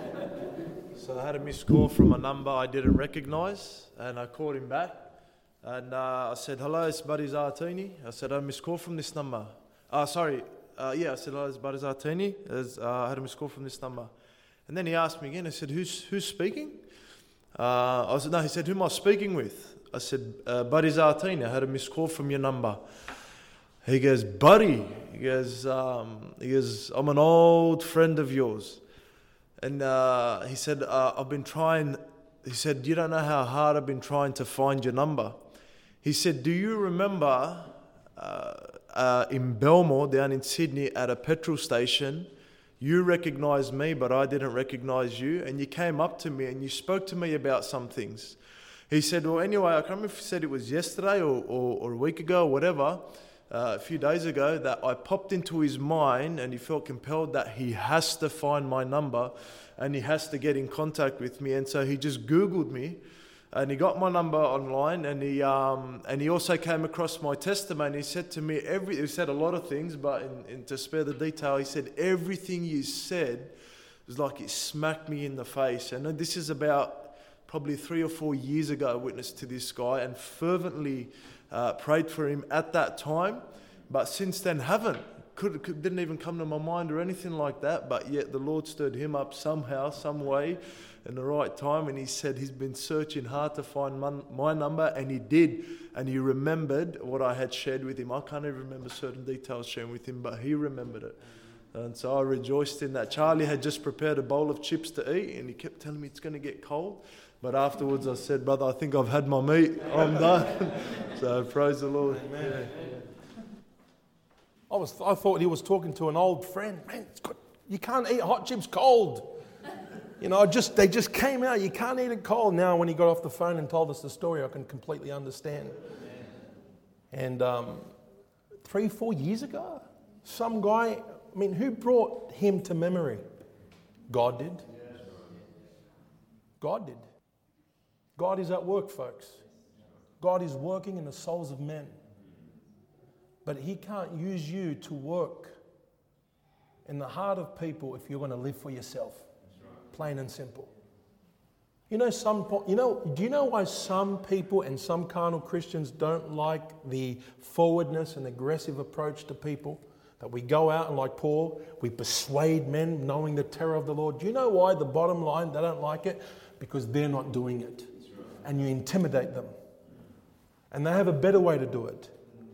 So I had a missed call from a number I didn't recognise, and I called him back. And uh, I said, hello, it's Buddy Zartini. I said, I had a missed call from this number. Uh, sorry, uh, yeah, I said, hello, it's Buddy Zartini. As, uh, I had a missed call from this number. And then he asked me again, I said, who's who's speaking? Uh, I said, no, he said, who am I speaking with? I said, uh, Buddy Zartini, I had a missed call from your number. He goes, Buddy, he goes, um, he goes, I'm an old friend of yours. And uh, he said, uh, I've been trying, he said, you don't know how hard I've been trying to find your number. He said, do you remember uh, uh, in Belmore, down in Sydney, at a petrol station, you recognised me, but I didn't recognise you, and you came up to me and you spoke to me about some things. He said, well, anyway, I can't remember if he said it was yesterday or, or, or a week ago or whatever, uh, a few days ago, that I popped into his mind and he felt compelled that he has to find my number and he has to get in contact with me. And so he just Googled me. And he got my number online, and he um, and he also came across my testimony. He said to me, every he said a lot of things, but in, in, to spare the detail, he said, everything you said was like it smacked me in the face. And this is about probably three or four years ago, I witnessed to this guy and fervently uh, prayed for him at that time. But since then, haven't. Could, could, didn't even come to my mind or anything like that, but yet the Lord stirred him up somehow, some way, in the right time, and he said he's been searching hard to find my, my number, and he did, and he remembered what I had shared with him. I can't even remember certain details sharing with him, but he remembered it. And so I rejoiced in that. Charlie had just prepared a bowl of chips to eat, and he kept telling me it's going to get cold. But afterwards I said, brother, I think I've had my meat. I'm done. So praise the Lord. Amen. Yeah. I was, I thought he was talking to an old friend. Man, it's good. You can't eat hot chips cold. You know, just they just came out. You can't eat it cold. Now, when he got off the phone and told us the story, I can completely understand. And um, three, four years ago, some guy, I mean, who brought him to memory? God did. God did. God is at work, folks. God is working in the souls of men. But He can't use you to work in the heart of people if you're going to live for yourself. Plain and simple. You know, some, you know, do you know why some people and some carnal Christians don't like the forwardness and aggressive approach to people? That we go out and, like Paul, we persuade men knowing the terror of the Lord. Do you know why? The bottom line, they don't like it? Because they're not doing it. And you intimidate them. And they have a better way to do it.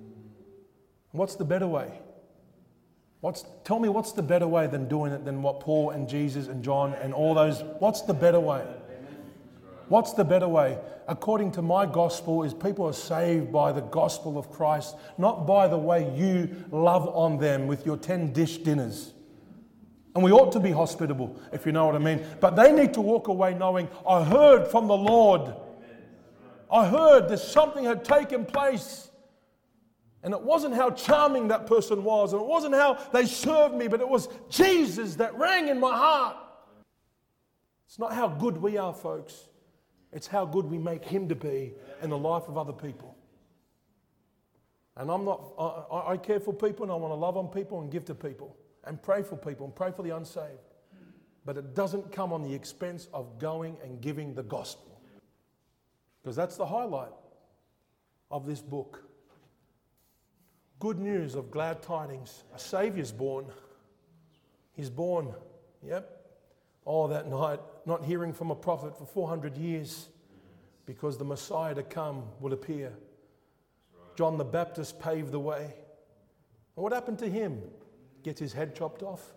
What's the better way? What's, tell me what's the better way than doing it than what Paul and Jesus and John and all those, what's the better way? What's the better way? According to my gospel, is people are saved by the gospel of Christ, not by the way you love on them with your ten dish dinners. And we ought to be hospitable, if you know what I mean. But they need to walk away knowing, I heard from the Lord. I heard that something had taken place. And it wasn't how charming that person was, and it wasn't how they served me, but it was Jesus that rang in my heart. It's not how good we are, folks. It's how good we make Him to be in the life of other people. And I'm not, I, I care for people, and I want to love on people and give to people and pray for people and pray for the unsaved. But it doesn't come on the expense of going and giving the gospel. Because that's the highlight of this book. Good news of glad tidings. A Saviour's born. He's born. Yep. Oh, that night, not hearing from a prophet for four hundred years because the Messiah to come will appear. John the Baptist paved the way. And what happened to him? Gets his head chopped off.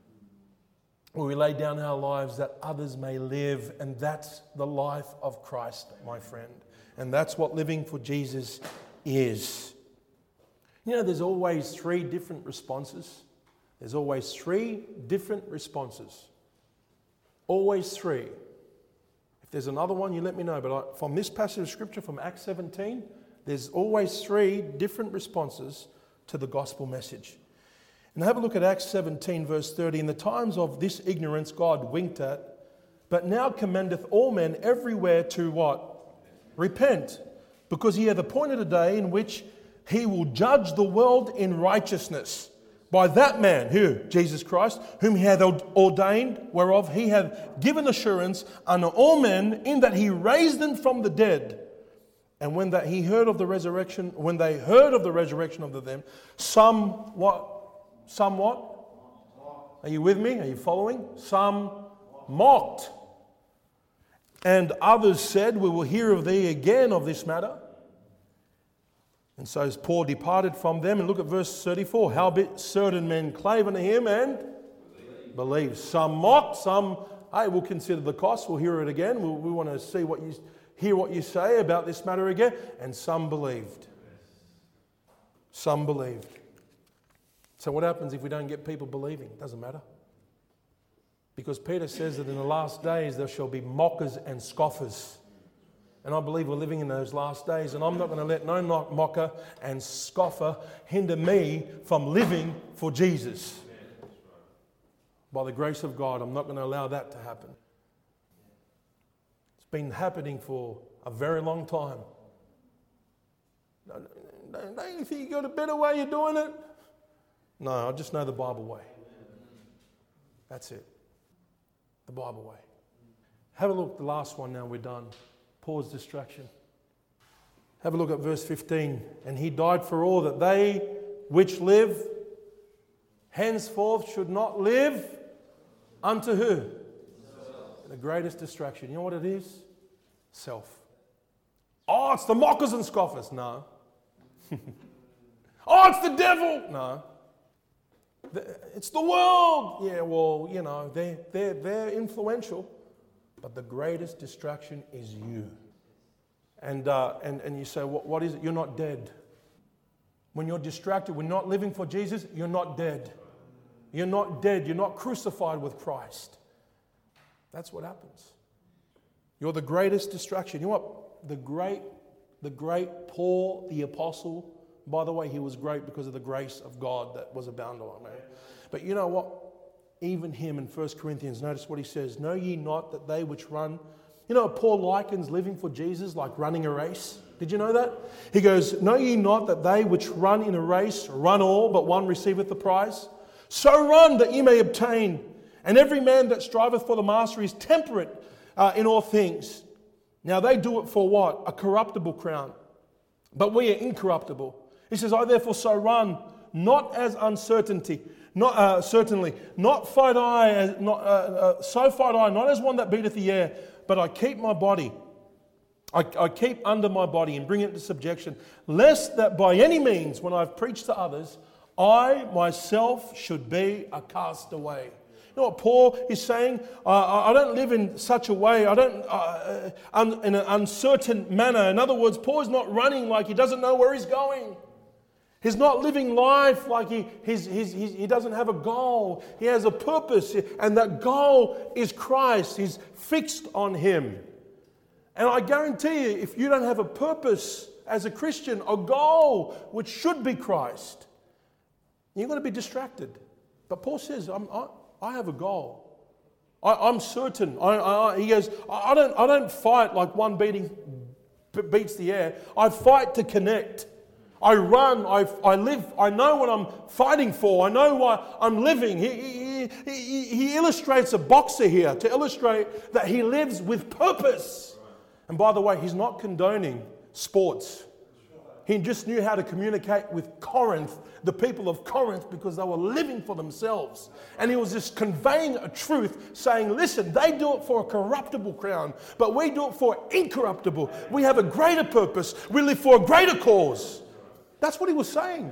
Well, we lay down our lives that others may live, and that's the life of Christ, my friend. And that's what living for Jesus is. You know, there's always three different responses. There's always three different responses. Always three. If there's another one, you let me know. But I, from this passage of Scripture, from Acts seventeen, there's always three different responses to the gospel message. And have a look at Acts seventeen, verse thirty. In the times of this ignorance God winked at, but now commendeth all men everywhere to what? Repent. Because He hath appointed a day in which He will judge the world in righteousness. By that man, who? Jesus Christ, whom He hath ordained, whereof He hath given assurance unto all men, in that He raised them from the dead. And when that He heard of the resurrection, when they heard of the resurrection of them, some what? Somewhat? Are you with me? Are you following? Some mocked. And others said, we will hear of thee again of this matter. And so as Paul departed from them, and look at verse thirty-four. Howbeit certain men clave unto him and believe. believe. Some mocked, some, hey, we'll consider the cost, we'll hear it again. We'll, we want to see what you hear what you say about this matter again. And some believed. Some believed. So what happens if we don't get people believing? It doesn't matter. Because Peter says that in the last days there shall be mockers and scoffers. And I believe we're living in those last days. And I'm not going to let no mocker and scoffer hinder me from living for Jesus. By the grace of God, I'm not going to allow that to happen. It's been happening for a very long time. Don't you think you got a better way of doing it? No, I just know the Bible way. That's it. The Bible way. Have a look at the last one now, we're done. Pause distraction. Have a look at verse fifteen. And He died for all, that they which live henceforth should not live unto who? Self. The greatest distraction. You know what it is? Self. Oh, it's the mockers and scoffers. No. Oh, it's the devil. No. It's the world. Yeah, well, you know, they're, they're, they're influential. But the greatest distraction is you. And, uh, and, and you say, what, what is it? You're not dead. When you're distracted, when you're not living for Jesus, you're not dead. You're not dead. You're not crucified with Christ. That's what happens. You're the greatest distraction. You know what? The great, the great Paul, the apostle, by the way, he was great because of the grace of God that was abound on him. But you know what? even him in First Corinthians. Notice what he says. Know ye not that they which run... You know, Paul likens living for Jesus like running a race. Did you know that? He goes, know ye not that they which run in a race run all, but one receiveth the prize? So run that ye may obtain. And every man that striveth for the mastery is temperate uh, in all things. Now they do it for what? A corruptible crown. But we are incorruptible. He says, I therefore so run, not as uncertainty, not uh, certainly, not fight I, as, not, uh, uh, so fight I, not as one that beateth the air, but I keep my body. I, I keep under my body and bring it into subjection, lest that by any means, when I've preached to others, I myself should be a castaway. You know what Paul is saying? Uh, I don't live in such a way, I don't, uh, un, in an uncertain manner. In other words, Paul is not running like he doesn't know where he's going. He's not living life like he, he's, he's, he's, he doesn't have a goal. He has a purpose, and that goal is Christ. He's fixed on him. And I guarantee you, if you don't have a purpose as a Christian, a goal which should be Christ, you're going to be distracted. But Paul says, I'm, I, I have a goal. I, I'm certain. I, I, he goes, I don't, I don't fight like one beating beats the air. I fight to connect. I run, I, I live, I know what I'm fighting for, I know why I'm living. He, he, he, he illustrates a boxer here to illustrate that he lives with purpose. And by the way, he's not condoning sports. He just knew how to communicate with Corinth, the people of Corinth, because they were living for themselves. And he was just conveying a truth, saying, listen, they do it for a corruptible crown, but we do it for incorruptible. We have a greater purpose. We live for a greater cause. That's what he was saying.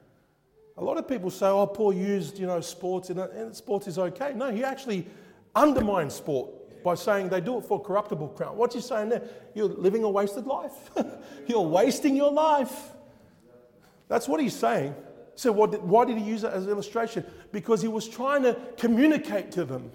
A lot of people say, oh, Paul used, you know, sports, and, and sports is okay. No, he actually undermined sport by saying they do it for a corruptible crown. What's he saying there? You're living a wasted life. You're wasting your life. That's what he's saying. So what did, why did he use it as an illustration? Because he was trying to communicate to them.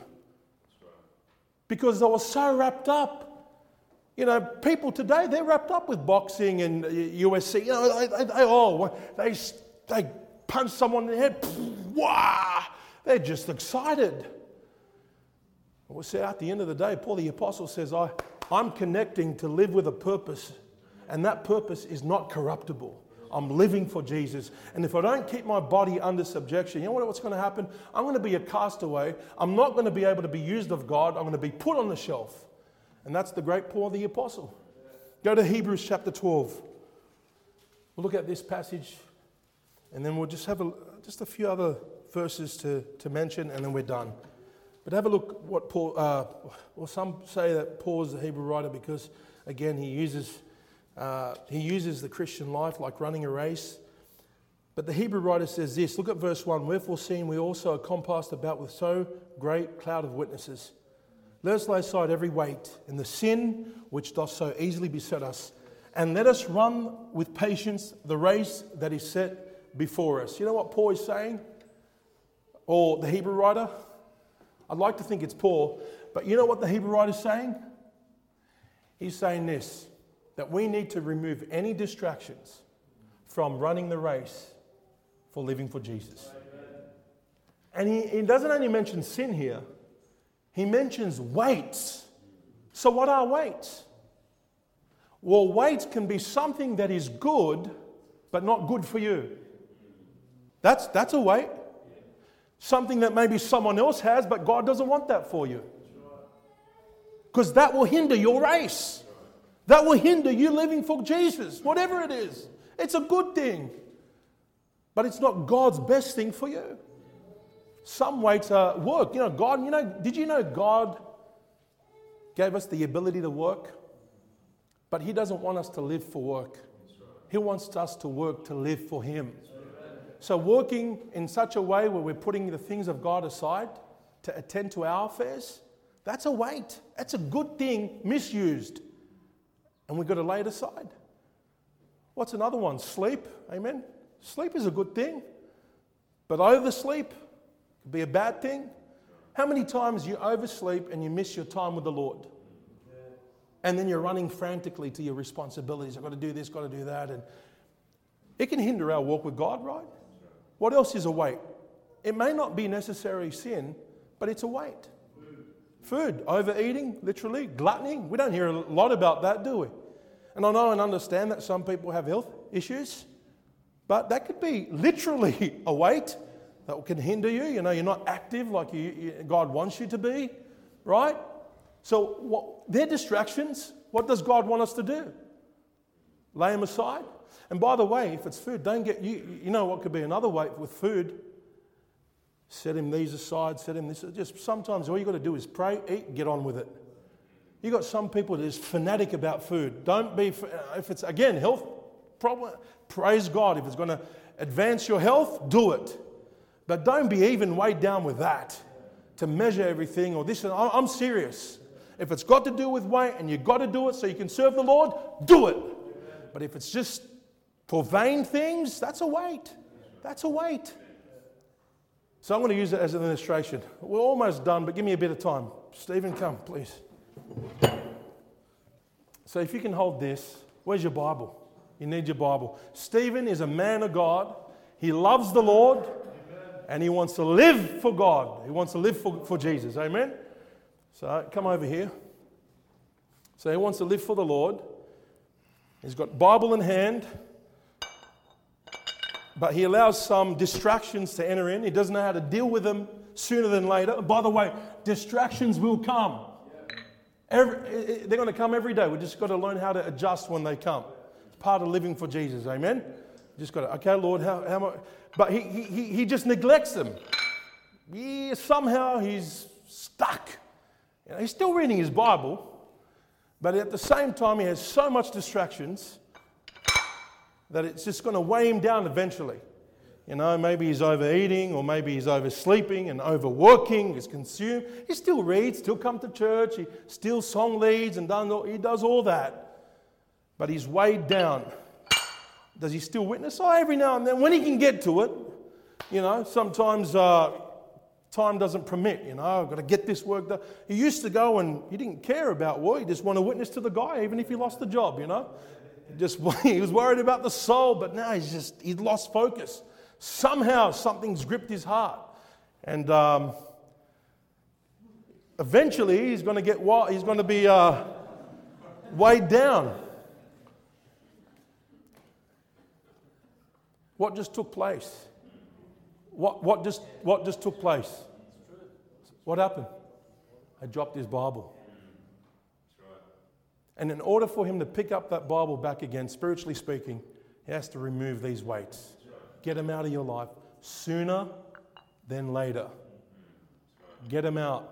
Because they were so wrapped up. You know, people today, they're wrapped up with boxing and U F C. You know, they, they, they, oh, they, they punch someone in the head. Wah! They're just excited. Well, see, at the end of the day, Paul the Apostle says, I, I'm connecting to live with a purpose. And that purpose is not corruptible. I'm living for Jesus. And if I don't keep my body under subjection, you know what, what's going to happen? I'm going to be a castaway. I'm not going to be able to be used of God. I'm going to be put on the shelf. And that's the great Paul the Apostle. Go to Hebrews chapter twelve. We'll look at this passage, and then we'll just have a, just a few other verses to, to mention, and then we're done. But have a look what Paul, uh, well, some say that Paul is the Hebrew writer because, again, he uses, uh, he uses the Christian life like running a race. But the Hebrew writer says this, look at verse one, wherefore seeing we also are compassed about with so great cloud of witnesses, let us lay aside every weight and the sin which doth so easily beset us, and let us run with patience the race that is set before us. You know what Paul is saying? Or the Hebrew writer? I'd like to think it's Paul, but you know what the Hebrew writer is saying? He's saying this, that we need to remove any distractions from running the race for living for Jesus. And he, he doesn't only mention sin here, he mentions weights. So what are weights? Well, weights can be something that is good, but not good for you. That's, that's a weight. Something that maybe someone else has, but God doesn't want that for you. Because that will hinder your race. That will hinder you living for Jesus, whatever it is. It's a good thing, but it's not God's best thing for you. Some weights are work. You know, God, you know, did you know God gave us the ability to work? But He doesn't want us to live for work. He wants us to work to live for Him. So working in such a way where we're putting the things of God aside to attend to our affairs, that's a weight. That's a good thing misused. And we've got to lay it aside. What's another one? Sleep. Amen. Sleep is a good thing. But oversleep could be a bad thing. How many times you oversleep and you miss your time with the Lord? And then you're running frantically to your responsibilities. I've got to do this, got to do that. And it can hinder our walk with God, right? What else is a weight? It may not be necessarily sin, but it's a weight. Food, overeating, literally, gluttony. We don't hear a lot about that, do we? And I know and understand that some people have health issues, but that could be literally a weight that can hinder you. You know, you're not active like you, you, God wants you to be, right? So what, they're distractions. What does God want us to do? Lay them aside. And by the way, if it's food, don't get, you, you know what could be another weight with food? Set him these aside, set him this. Just sometimes all you got to do is pray, eat, get on with it. You got some people that is fanatic about food. Don't be, if it's, again, health problem, praise God. If it's going to advance your health, do it. But don't be even weighed down with that to measure everything or this. I'm serious. If it's got to do with weight and you've got to do it so you can serve the Lord, do it. But if it's just for vain things, that's a weight. That's a weight. So I'm going to use it as an illustration. We're almost done, but give me a bit of time. Stephen, come, please. So if you can hold this, where's your Bible? You need your Bible. Stephen is a man of God. He loves the Lord, and he wants to live for God. He wants to live for, for Jesus. Amen? So come over here. So he wants to live for the Lord. He's got Bible in hand. But he allows some distractions to enter in. He doesn't know how to deal with them sooner than later. And by the way, distractions will come. Every, they're going to come every day. We've just got to learn how to adjust when they come. It's part of living for Jesus. Amen? Just got to, okay, Lord, how, how much? But he, he, he just neglects them. Yeah, somehow he's stuck. You know, he's still reading his Bible, but at the same time he has so much distractions that it's just going to weigh him down eventually. You know, maybe he's overeating, or maybe he's oversleeping and overworking, he's consumed. He still reads, still comes to church, he still song leads and done all, he does all that. But he's weighed down. Does he still witness? Oh, every now and then, when he can get to it. You know, sometimes uh, time doesn't permit, you know, I've got to get this work done. He used to go and he didn't care about work, he just wanted to witness to the guy, even if he lost the job, you know. Just he was worried about the soul, but now he's just he's lost focus. Somehow something's gripped his heart, and um, eventually he's going to get what he's going to be uh, weighed down. What just took place? What what just what just took place? What happened? I dropped his Bible. And in order for him to pick up that Bible back again, spiritually speaking, he has to remove these weights. Get them out of your life sooner than later. Get them out.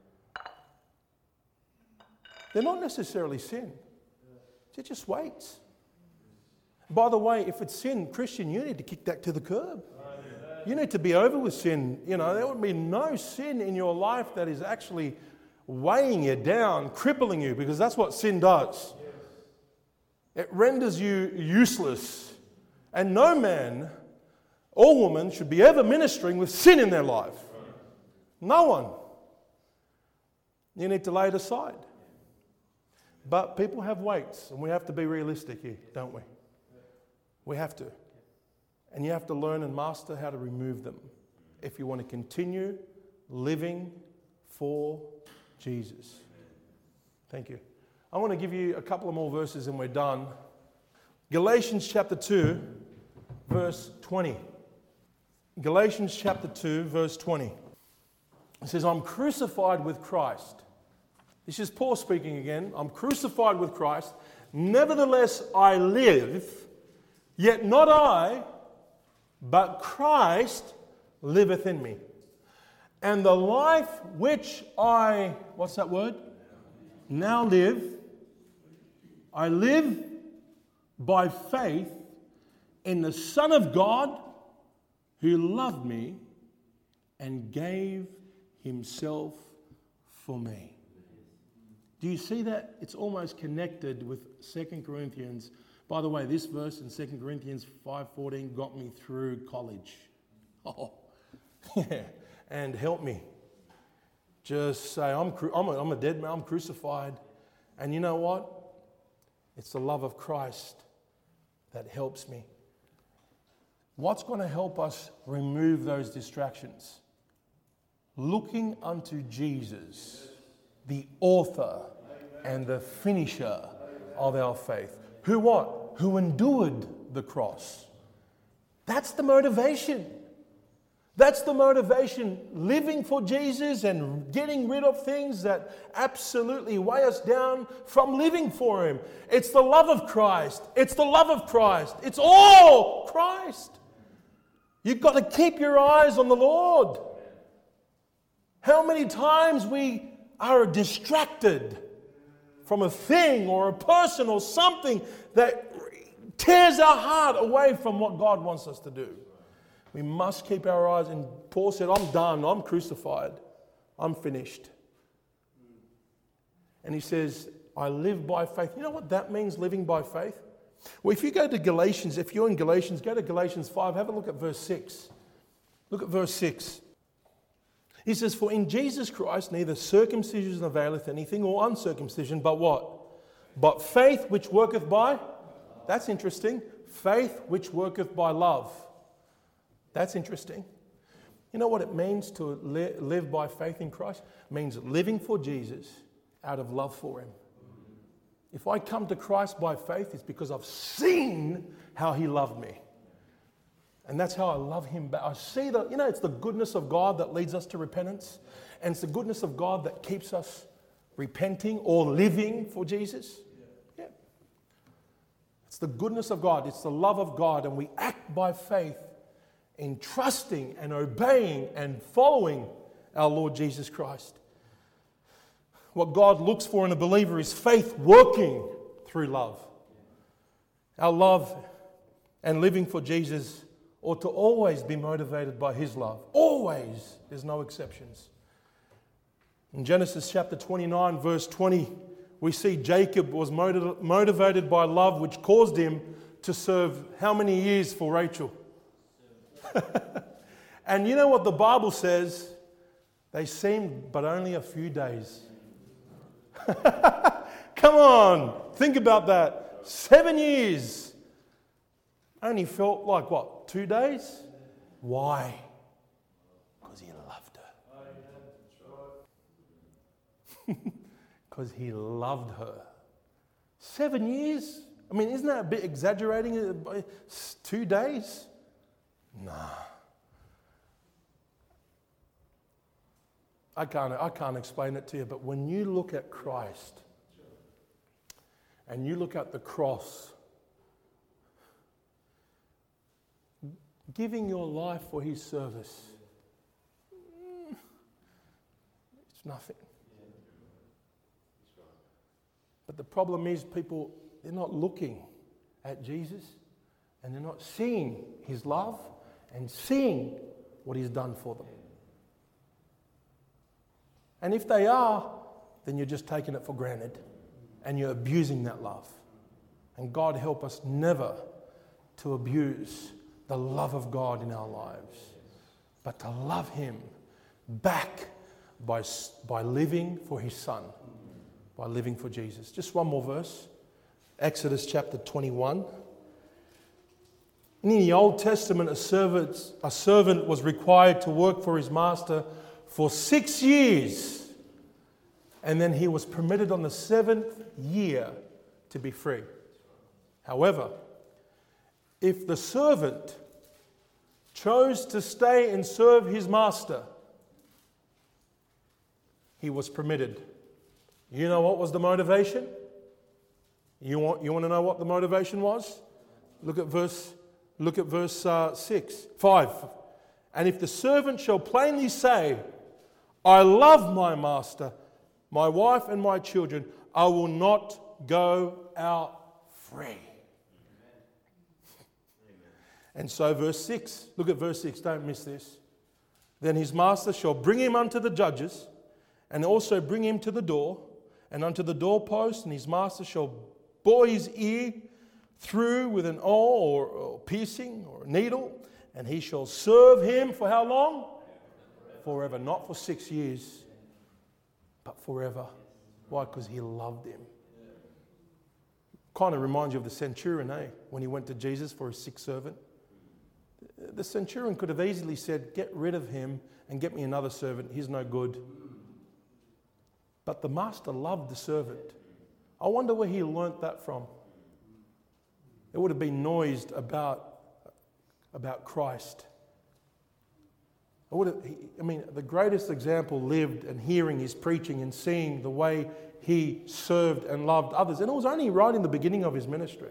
They're not necessarily sin. They're just weights. By the way, if it's sin, Christian, you need to kick that to the curb. You need to be over with sin. You know, there would be no sin in your life that is actually weighing you down, crippling you, because that's what sin does. It renders you useless. And no man or woman should be ever ministering with sin in their life. No one. You need to lay it aside. But people have weights, and we have to be realistic here, don't we? We have to. And you have to learn and master how to remove them if you want to continue living for Jesus. Thank you. I want to give you a couple of more verses and we're done. Galatians chapter two, verse twenty. Galatians chapter two, verse twenty. It says, I'm crucified with Christ. This is Paul speaking again. I'm crucified with Christ. Nevertheless, I live, yet not I, but Christ liveth in me. And the life which I, what's that word? Now live, I live by faith in the Son of God who loved me and gave himself for me. Do you see that? It's almost connected with Second Corinthians. By the way, this verse in Second Corinthians five fourteen got me through college. Oh, yeah. And help me. Just say, I'm, cru- I'm, a, I'm a dead man, I'm crucified. And you know what? It's the love of Christ that helps me. What's going to help us remove those distractions? looking unto Jesus, the author and the finisher of our faith. Who what? Who endured the cross. That's the motivation. That's the motivation, living for Jesus and getting rid of things that absolutely weigh us down from living for Him. It's the love of Christ. It's the love of Christ. It's all Christ. You've got to keep your eyes on the Lord. How many times we are distracted from a thing or a person or something that tears our heart away from what God wants us to do. We must keep our eyes. And Paul said, I'm done. I'm crucified. I'm finished. And he says, I live by faith. You know what that means, living by faith? Well, if you go to Galatians, if you're in Galatians, go to Galatians five. Have a look at verse six. Look at verse six. He says, for in Jesus Christ neither circumcision availeth anything or uncircumcision, but what? But faith which worketh by? That's interesting. Faith which worketh by love. That's interesting. You know what it means to li- live by faith in Christ? It means living for Jesus out of love for Him. If I come to Christ by faith, it's because I've seen how He loved me. And that's how I love Him back. I see that, you know, it's the goodness of God that leads us to repentance. And it's the goodness of God that keeps us repenting or living for Jesus. Yeah. It's the goodness of God. It's the love of God. And we act by faith in trusting and obeying and following our Lord Jesus Christ. What God looks for in a believer is faith working through love. Our love and living for Jesus ought to always be motivated by His love. Always. There's no exceptions. In Genesis chapter twenty-nine, verse twenty, we see Jacob was motiv- motivated by love, which caused him to serve how many years for Rachel? And you know what the Bible says? They seemed but only a few days. Come on, think about that. Seven years. Only felt like what, two days? Why? Because he loved her. Because he loved her. Seven years? I mean, isn't that a bit exaggerating? Two days? Nah. I can't, I can't explain it to you, but when you look at Christ and you look at the cross, giving your life for His service, it's nothing. But the problem is people, they're not looking at Jesus and they're not seeing His love and seeing what He's done for them. And if they are, then you're just taking it for granted and you're abusing that love. And God help us never to abuse the love of God in our lives, but to love Him back by, by living for His Son, by living for Jesus. Just one more verse. Exodus chapter twenty-one. In the Old Testament, a servant, a servant was required to work for his master for six years. And then he was permitted on the seventh year to be free. However, if the servant chose to stay and serve his master, he was permitted. You know what was the motivation? You want, you want to know what the motivation was? Look at verse, look at verse uh, six, five. And if the servant shall plainly say, I love my master, my wife and my children, I will not go out free. Amen. And so verse six, look at verse six, don't miss this. Then his master shall bring him unto the judges, and also bring him to the door, and unto the doorpost, and his master shall bore his ear through with an awl or, or piercing or a needle, and he shall serve him for how long? Forever. Not for six years, but forever. Why? Because he loved him. Kind of reminds you of the centurion, eh? When he went to Jesus for his sick servant. The centurion could have easily said, get rid of him and get me another servant. He's no good. But the master loved the servant. I wonder where he learnt that from. It would have been noised about, about Christ. I, would have, I mean, the greatest example lived and hearing his preaching and seeing the way he served and loved others. And it was only right in the beginning of his ministry.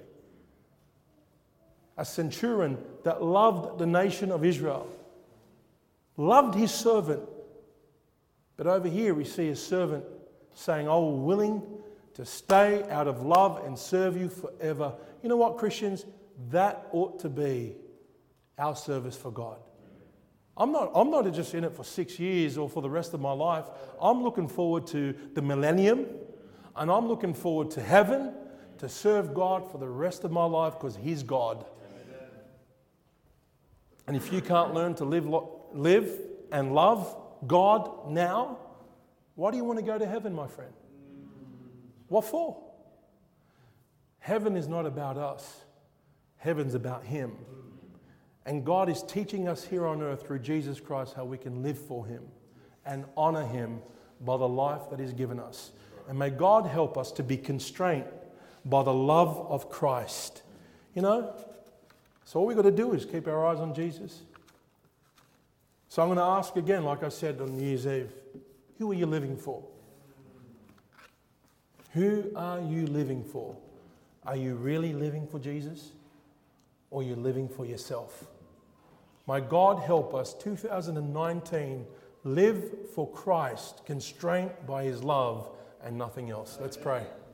A centurion that loved the nation of Israel, loved his servant. But over here we see a servant saying, "Oh, willing to stay out of love and serve you forever." You know what, Christians? That ought to be our service for God. I'm not, I'm not just in it for six years or for the rest of my life. I'm looking forward to the millennium, and I'm looking forward to heaven to serve God for the rest of my life because He's God. And if you can't learn to live, live and love God now, why do you want to go to heaven, my friend? What for? Heaven is not about us. Heaven's about Him. And God is teaching us here on earth through Jesus Christ how we can live for Him and honor Him by the life that He's given us. And may God help us to be constrained by the love of Christ. You know, so all we've got to do is keep our eyes on Jesus. So I'm going to ask again, like I said on New Year's Eve, who are you living for? Who are you living for? Are you really living for Jesus? Or are you living for yourself? My God help us, two thousand nineteen, live for Christ, constrained by His love and nothing else. Let's pray.